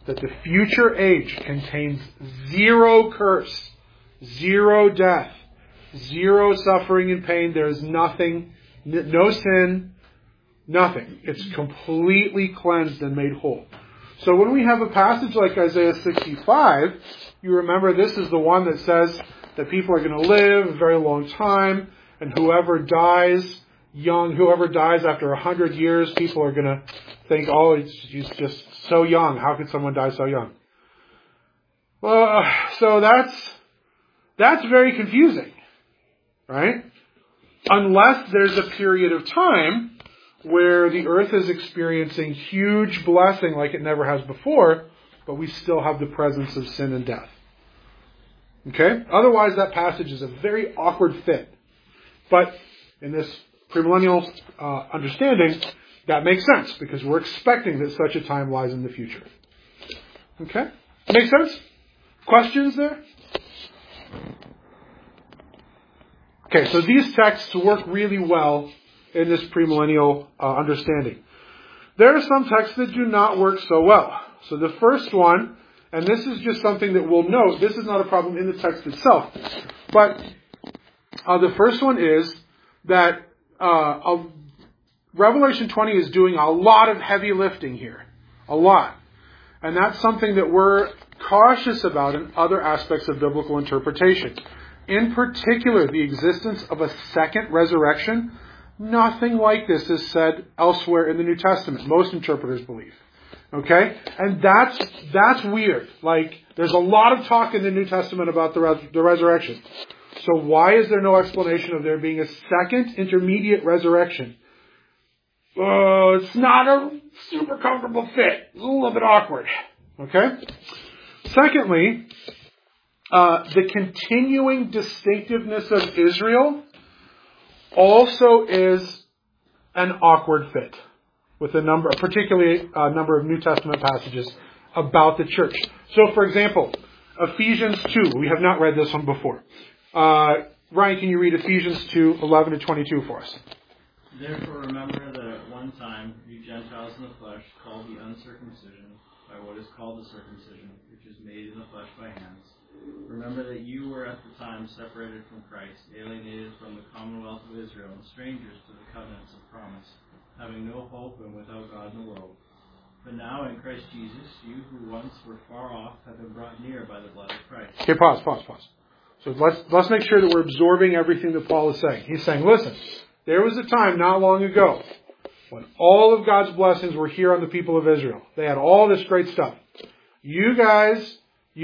that the future age contains zero curse, zero death, zero suffering and pain. There is nothing, no sin, nothing. It's completely cleansed and made whole. So when we have a passage like Isaiah 65, you remember this is the one that says that people are going to live a very long time, and whoever dies young, whoever dies after 100 years, people are going to think, oh, he's just so young. How could someone die so young? Well, so that's very confusing, right? Unless there's a period of time where the earth is experiencing huge blessing like it never has before, but we still have the presence of sin and death. Okay? Otherwise, that passage is a very awkward fit. But in this premillennial understanding, that makes sense, because we're expecting that such a time lies in the future. Okay? Make sense? Questions there? Okay, so these texts work really well in this premillennial understanding. There are some texts that do not work so well. So the first one, and this is just something that we'll note, this is not a problem in the text itself, but the first one is that Revelation 20 is doing a lot of heavy lifting here. A lot. And that's something that we're cautious about in other aspects of biblical interpretation. In particular, the existence of a second resurrection. Nothing like this is said elsewhere in the New Testament. Most interpreters believe. Okay? And that's weird. Like, there's a lot of talk in the New Testament about the resurrection. So why is there no explanation of there being a second intermediate resurrection? It's not a super comfortable fit. It's a little bit awkward. Okay? Secondly, the continuing distinctiveness of Israel also is an awkward fit with particularly a number of New Testament passages about the church. So, for example, Ephesians 2. We have not read this one before. Ryan, can you read Ephesians 2, 11 to 22 for us? Therefore remember that at one time you Gentiles in the flesh, called the uncircumcision by what is called the circumcision, which is made in the flesh by hands. Remember that you were at the time separated from Christ, alienated from the commonwealth of Israel, and strangers to the covenants of promise, having no hope and without God in the world. But now in Christ Jesus, you who once were far off have been brought near by the blood of Christ. Okay, pause. So let's make sure that we're absorbing everything that Paul is saying. He's saying, listen, there was a time not long ago when all of God's blessings were here on the people of Israel. They had all this great stuff. You guys,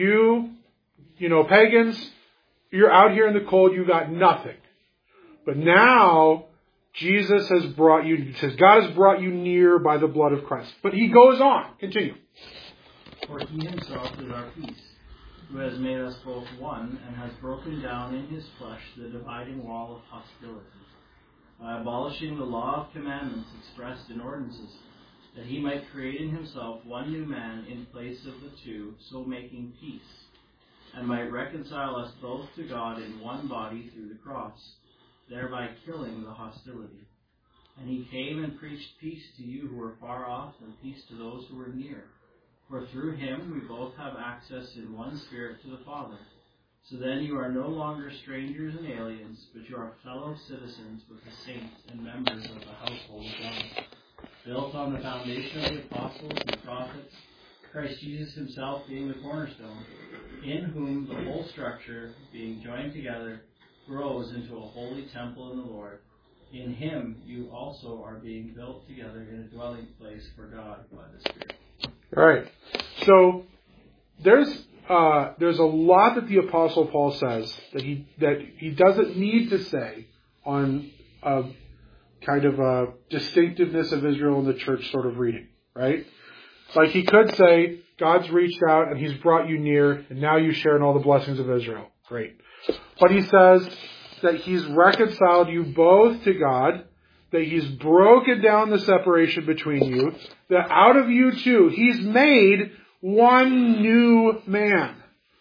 pagans, you're out here in the cold, you got nothing. But now, Jesus has brought you, it says, God has brought you near by the blood of Christ. But he goes on. Continue. For he himself is our peace, who has made us both one, and has broken down in his flesh the dividing wall of hostility, by abolishing the law of commandments expressed in ordinances, that he might create in himself one new man in place of the two, so making peace, and might reconcile us both to God in one body through the cross, thereby killing the hostility. And he came and preached peace to you who were far off, and peace to those who were near. For through him we both have access in one Spirit to the Father. So then you are no longer strangers and aliens, but you are fellow citizens with the saints and members of the household of God, built on the foundation of the apostles and prophets, Christ Jesus himself being the cornerstone, in whom the whole structure, being joined together, grows into a holy temple in the Lord. In him you also are being built together in a dwelling place for God by the Spirit. All right. So there's a lot that the Apostle Paul says that he doesn't need to say on a kind of a distinctiveness of Israel in the church sort of reading, right? Like he could say, God's reached out and he's brought you near, and now you share in all the blessings of Israel. Great. But he says that he's reconciled you both to God, that he's broken down the separation between you, that out of you two, he's made one new man.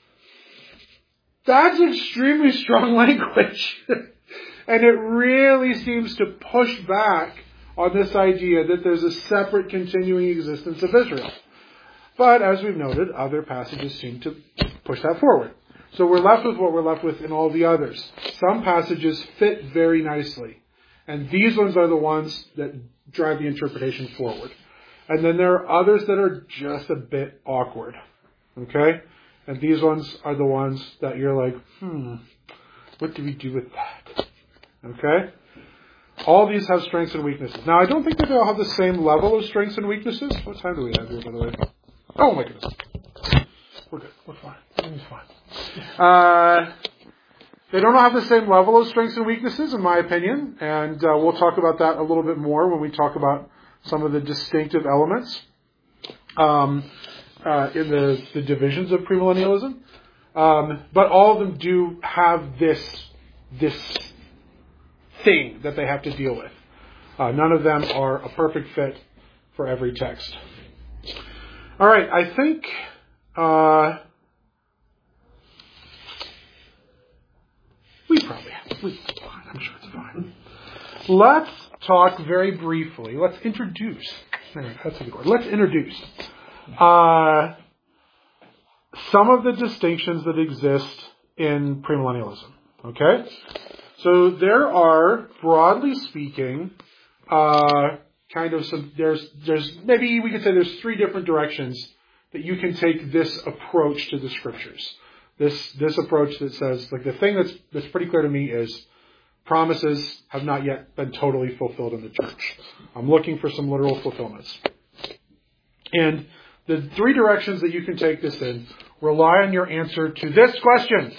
That's extremely strong language. And it really seems to push back on this idea that there's a separate continuing existence of Israel. But as we've noted, other passages seem to push that forward. So we're left with what we're left with in all the others. Some passages fit very nicely. And these ones are the ones that drive the interpretation forward. And then there are others that are just a bit awkward. Okay? And these ones are the ones that you're like, what do we do with that? Okay? All these have strengths and weaknesses. Now, I don't think that they all have the same level of strengths and weaknesses. What time do we have here, by the way? Oh, my goodness. We're good. We're fine. Everything's fine. They don't have the same level of strengths and weaknesses, in my opinion. And we'll talk about that a little bit more when we talk about some of the distinctive elements in the divisions of premillennialism. But all of them do have this thing that they have to deal with. None of them are a perfect fit for every text. All right, I think we probably have. It's fine. I'm sure it's fine. Let's talk very briefly. Let's introduce. That's a good word. Let's introduce some of the distinctions that exist in premillennialism. Okay? So there are, broadly speaking, there's maybe we could say there's three different directions that you can take this approach to the scriptures. This approach that says, like, the thing that's pretty clear to me is promises have not yet been totally fulfilled in the church. I'm looking for some literal fulfillments. And the three directions that you can take this in rely on your answer to this question.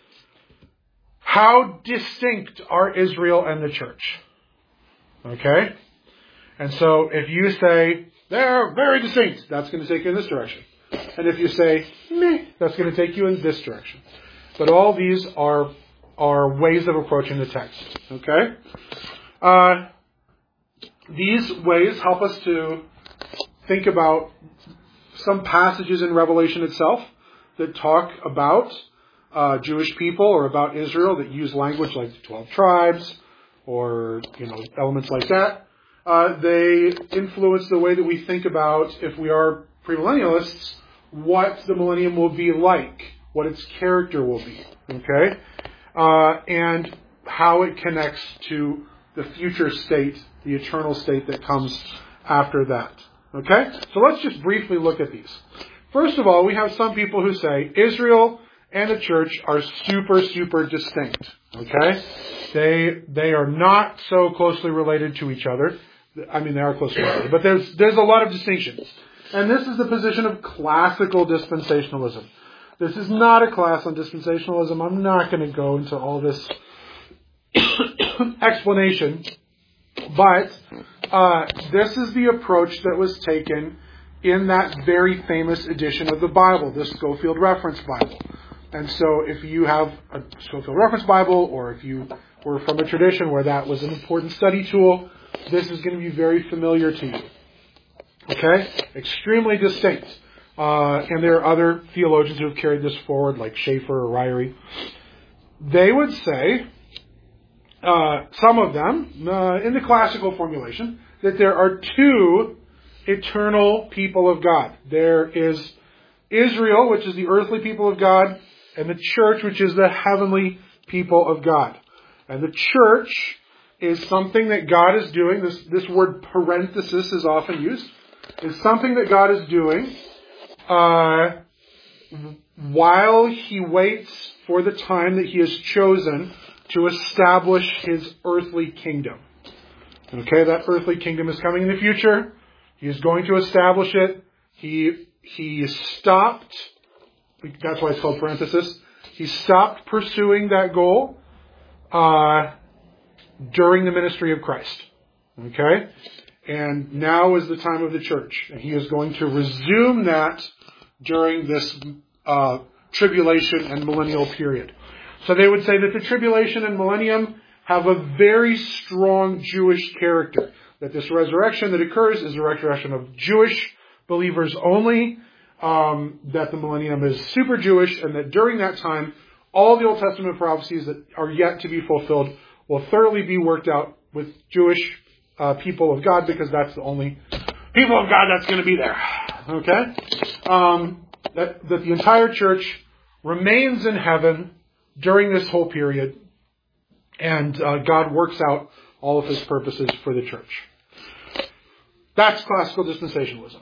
How distinct are Israel and the church? Okay? And so if you say, they're very distinct, that's going to take you in this direction. And if you say, meh, that's going to take you in this direction. But all these are ways of approaching the text. Okay? These ways help us to think about some passages in Revelation itself that talk about Jewish people or about Israel that use language like the 12 tribes or, elements like that. They influence the way that we think about, if we are premillennialists, what the millennium will be like, what its character will be, okay? And how it connects to the future state, the eternal state that comes after that, okay? So let's just briefly look at these. First of all, we have some people who say Israel and the church are super, super distinct, okay? They are not so closely related to each other. I mean, they are closely related, but there's a lot of distinctions. And this is the position of classical dispensationalism. This is not a class on dispensationalism. I'm not going to go into all this explanation. But this is the approach that was taken in that very famous edition of the Bible, the Scofield Reference Bible. And so if you have a Scofield Reference Bible, or if you were from a tradition where that was an important study tool, this is going to be very familiar to you. Okay? Extremely distinct. And there are other theologians who have carried this forward, like Schaeffer or Ryrie. They would say, some of them, in the classical formulation, that there are two eternal people of God. There is Israel, which is the earthly people of God, and the church, which is the heavenly people of God. And the church is something that God is doing. This word parenthesis is often used. Is something that God is doing while He waits for the time that He has chosen to establish His earthly kingdom. Okay, that earthly kingdom is coming in the future. He is going to establish it. He stopped, that's why it's called parenthesis, He stopped pursuing that goal during the ministry of Christ. Okay? And now is the time of the church. And He is going to resume that during this tribulation and millennial period. So they would say that the tribulation and millennium have a very strong Jewish character. That this resurrection that occurs is a resurrection of Jewish believers only. That the millennium is super Jewish, and that during that time, all the Old Testament prophecies that are yet to be fulfilled will thoroughly be worked out with Jewish people of God, because that's the only people of God that's going to be there. Okay? that the entire church remains in heaven during this whole period, and God works out all of His purposes for the church. That's classical dispensationalism.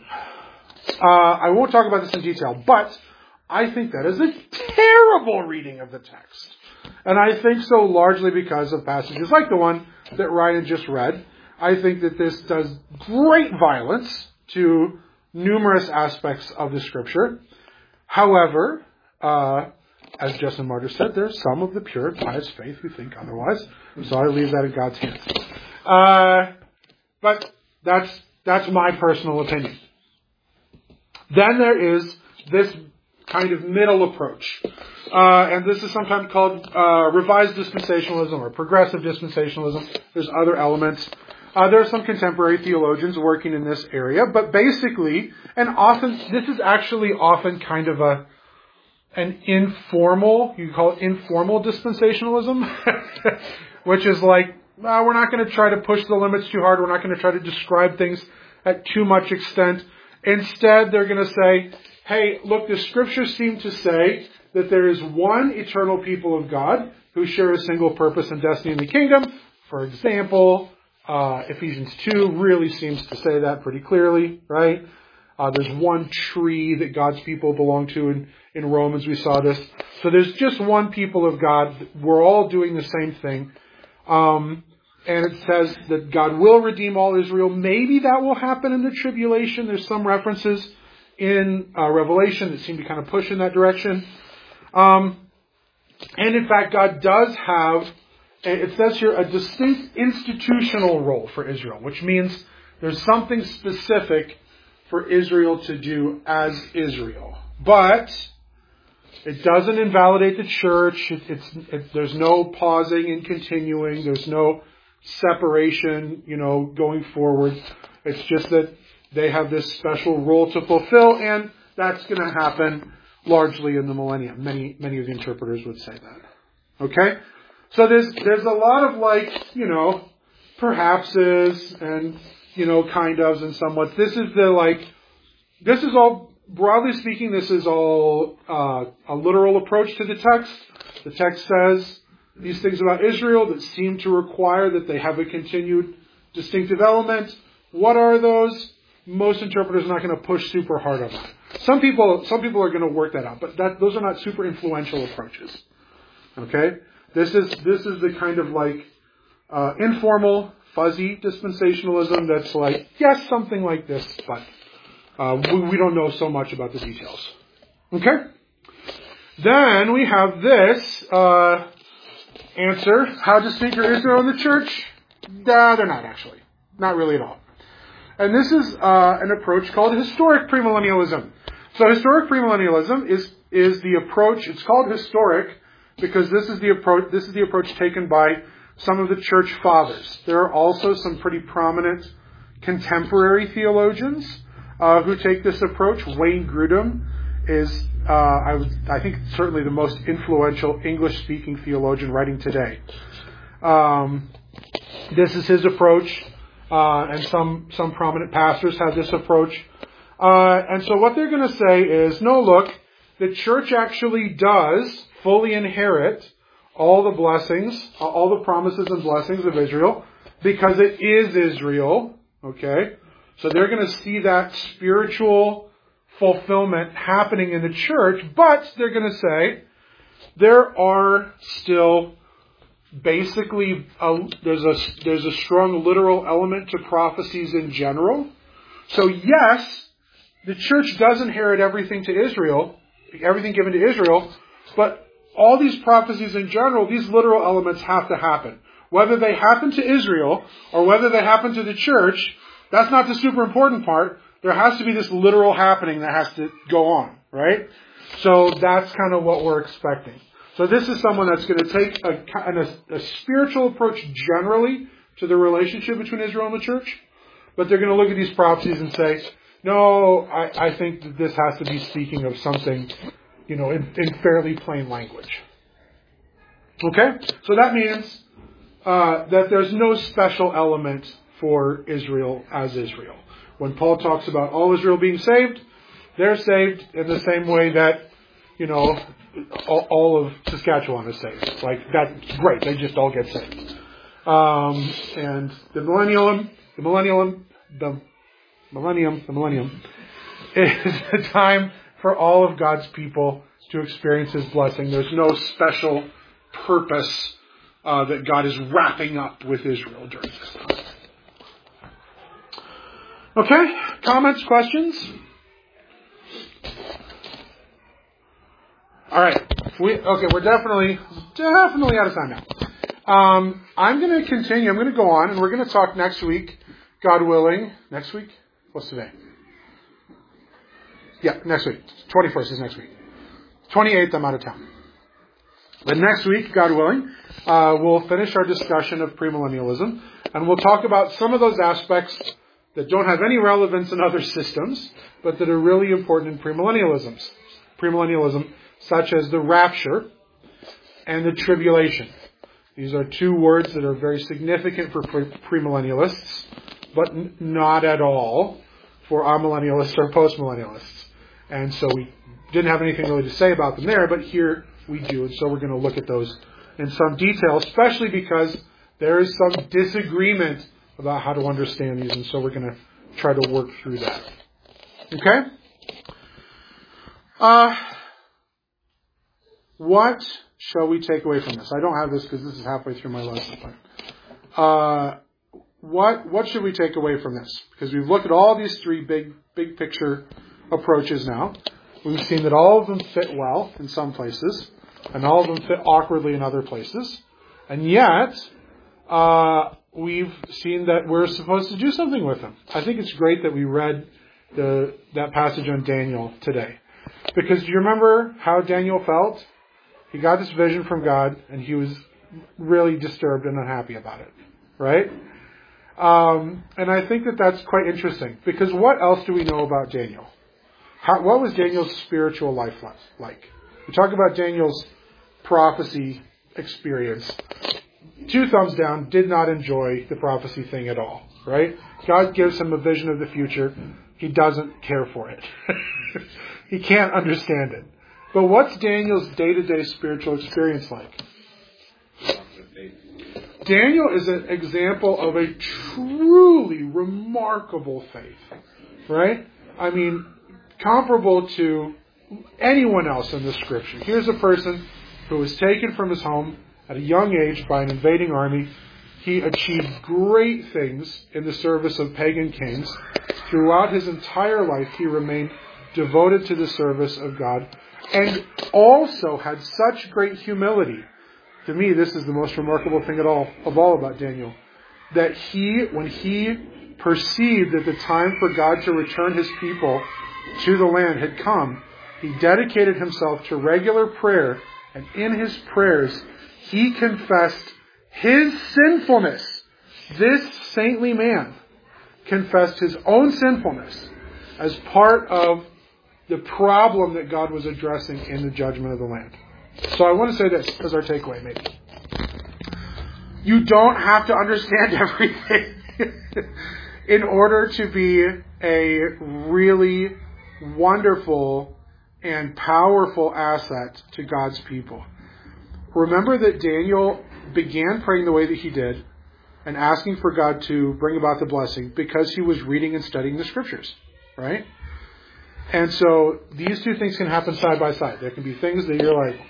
I won't talk about this in detail, but I think that is a terrible reading of the text. And I think so largely because of passages like the one that Ryan just read. I think that this does great violence to numerous aspects of the Scripture. However, as Justin Martyr said, there's some of the pure and pious faith who think otherwise. So I leave that in God's hands. But that's my personal opinion. Then there is this kind of middle approach. And this is sometimes called revised dispensationalism or progressive dispensationalism. There's other elements. There are some contemporary theologians working in this area, but basically, and often, this is actually often kind of an informal, you call it informal dispensationalism, which is like, we're not going to try to push the limits too hard. We're not going to try to describe things at too much extent. Instead, they're going to say, hey, look, the Scriptures seem to say that there is one eternal people of God who share a single purpose and destiny in the kingdom. For example, Ephesians 2 really seems to say that pretty clearly, right? There's one tree that God's people belong to. In Romans, we saw this. So there's just one people of God. We're all doing the same thing. And it says that God will redeem all Israel. Maybe that will happen in the tribulation. There's some references in Revelation that seem to kind of push in that direction. And in fact, God does have, it says here, a distinct institutional role for Israel, which means there's something specific for Israel to do as Israel. But it doesn't invalidate the church. There's no pausing and continuing. There's no separation, going forward. It's just that they have this special role to fulfill, and that's going to happen largely in the millennium. Many of the interpreters would say that. Okay? So there's a lot of perhapses and, kind ofs and somewhat. This is all, broadly speaking, this is all a literal approach to the text. The text says these things about Israel that seem to require that they have a continued distinctive element. What are those? Most interpreters are not going to push super hard on that. Some people are going to work that out, but those are not super influential approaches. Okay? This is the kind of informal, fuzzy dispensationalism that's like, yes, something like this, but we don't know so much about the details. Okay? Then we have this answer. How distinct are Israel and the church? They're not actually. Not really at all. And this is an approach called historic premillennialism. So historic premillennialism is the approach. It's called historic because this is the approach taken by some of the church fathers. There are also some pretty prominent contemporary theologians who take this approach. Wayne Grudem is, I think, certainly the most influential English-speaking theologian writing today. This is his approach. And some prominent pastors have this approach. And so what they're going to say is, no, look, the church actually does fully inherit all the blessings, all the promises and blessings of Israel, because it is Israel. Okay? So they're going to see that spiritual fulfillment happening in the church, but they're going to say there are still basically, there's a strong literal element to prophecies in general. So yes, the church does inherit everything to Israel, everything given to Israel, but all these prophecies in general, these literal elements have to happen. Whether they happen to Israel or whether they happen to the church, that's not the super important part. There has to be this literal happening that has to go on, right? So that's kind of what we're expecting. So this is someone that's going to take a spiritual approach generally to the relationship between Israel and the church, but they're going to look at these prophecies and say, no, I think that this has to be speaking of something, in fairly plain language. Okay? So that means that there's no special element for Israel as Israel. When Paul talks about all Israel being saved, they're saved in the same way that, all of Saskatchewan is saved. Like, that's great. They just all get saved. And the millennium is a time for all of God's people to experience His blessing. There's no special purpose that God is wrapping up with Israel during this time. Okay, comments, questions? All right. We're definitely out of time now. I'm going to continue. I'm going to go on, and we're going to talk next week, God willing. Next week? What's today? Yeah, next week. 21st is next week. 28th, I'm out of town. But next week, God willing, we'll finish our discussion of premillennialism, and we'll talk about some of those aspects that don't have any relevance in other systems, but that are really important in premillennialism, such as the rapture and the tribulation. These are two words that are very significant for premillennialists, but not at all for amillennialists or postmillennialists. And so we didn't have anything really to say about them there, but here we do. And so we're going to look at those in some detail, especially because there is some disagreement about how to understand these. And so we're going to try to work through that. Okay? What shall we take away from this? I don't have this because this is halfway through my lesson. But what should we take away from this? Because we've looked at all these three big picture approaches now. We've seen that all of them fit well in some places, and all of them fit awkwardly in other places. And yet, we've seen that we're supposed to do something with them. I think it's great that we read that passage on Daniel today. Because do you remember how Daniel felt? He got this vision from God, and he was really disturbed and unhappy about it. Right? And I think that that's quite interesting. Because what else do we know about Daniel? What was Daniel's spiritual life like? We talk about Daniel's prophecy experience. 2 thumbs down, did not enjoy the prophecy thing at all. Right? God gives him a vision of the future. He doesn't care for it. He can't understand it. But what's Daniel's day-to-day spiritual experience like? Daniel is an example of a truly remarkable faith. Right? I mean, comparable to anyone else in the Scripture. Here's a person who was taken from his home at a young age by an invading army. He achieved great things in the service of pagan kings. Throughout his entire life, he remained devoted to the service of God, and also had such great humility. To me, this is the most remarkable thing of all about Daniel, that when he perceived that the time for God to return his people to the land had come, he dedicated himself to regular prayer, and in his prayers, he confessed his sinfulness. This saintly man confessed his own sinfulness as part of the problem that God was addressing in the judgment of the land. So I want to say this as our takeaway, maybe. You don't have to understand everything in order to be a really wonderful and powerful asset to God's people. Remember that Daniel began praying the way that he did and asking for God to bring about the blessing because he was reading and studying the Scriptures, right? And so these two things can happen side by side. There can be things that you're like,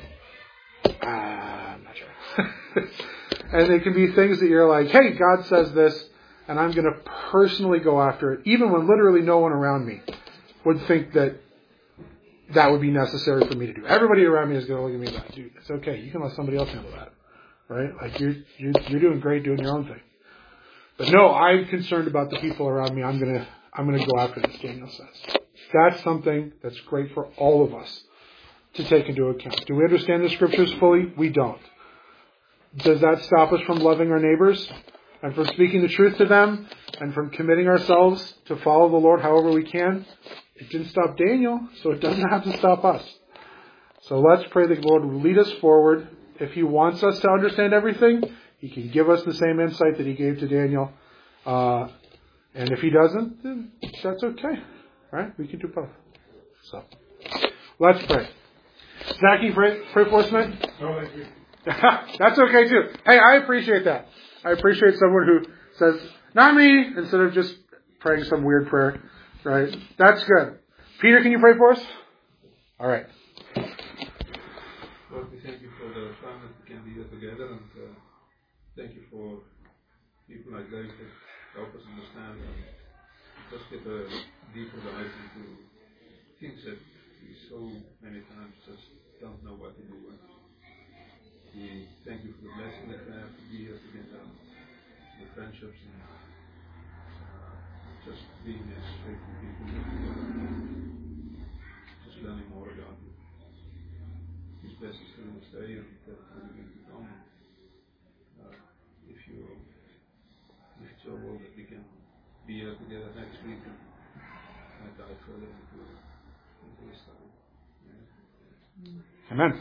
I'm not sure. And there can be things that you're like, hey, God says this, and I'm going to personally go after it, even when literally no one around me would think that that would be necessary for me to do. Everybody around me is going to look at me like, dude, it's okay. You can let somebody else handle that. Right? Like, you're doing great doing your own thing. But no, I'm concerned about the people around me. I'm gonna go after this, Daniel says. That's something that's great for all of us to take into account. Do we understand the Scriptures fully? We don't. Does that stop us from loving our neighbors and from speaking the truth to them and from committing ourselves to follow the Lord however we can? It didn't stop Daniel, so it doesn't have to stop us. So let's pray that the Lord will lead us forward. If He wants us to understand everything, He can give us the same insight that He gave to Daniel. And if He doesn't, then that's okay. Right? We can do both. So, let's pray. Zach, you pray for us tonight? No, thank you. That's okay too. Hey, I appreciate that. I appreciate someone who says, not me, instead of just praying some weird prayer. Right? That's good. Peter, can you pray for us? All right. Lord, we thank you for the time that we can be here together, and thank you for people like Dave that help us understand and just get a deeper dive into things that we so many times just don't know what to do with. We thank you for the blessing that we have to be here together, the friendships, and just being as faithful people together, just learning more about you. Please bless us through this day and that we will come. If it's your will that we can be here together next week and dive further into this time. Amen.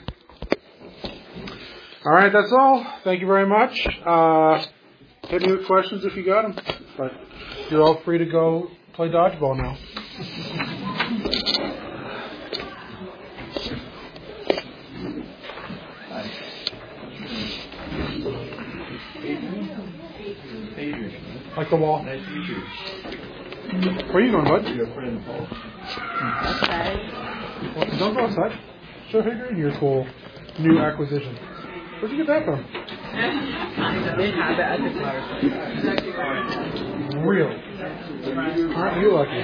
All right, that's all. Thank you very much. Hit me with questions if you got them. But you're all free to go play dodgeball now. Like the wall. Nice to meet you. Where are you going, bud? Your friend Paul. Outside. Well, don't go outside. Show her your cool new acquisition. Where'd you get that from? They have it at the flower shop. Really? Aren't you lucky?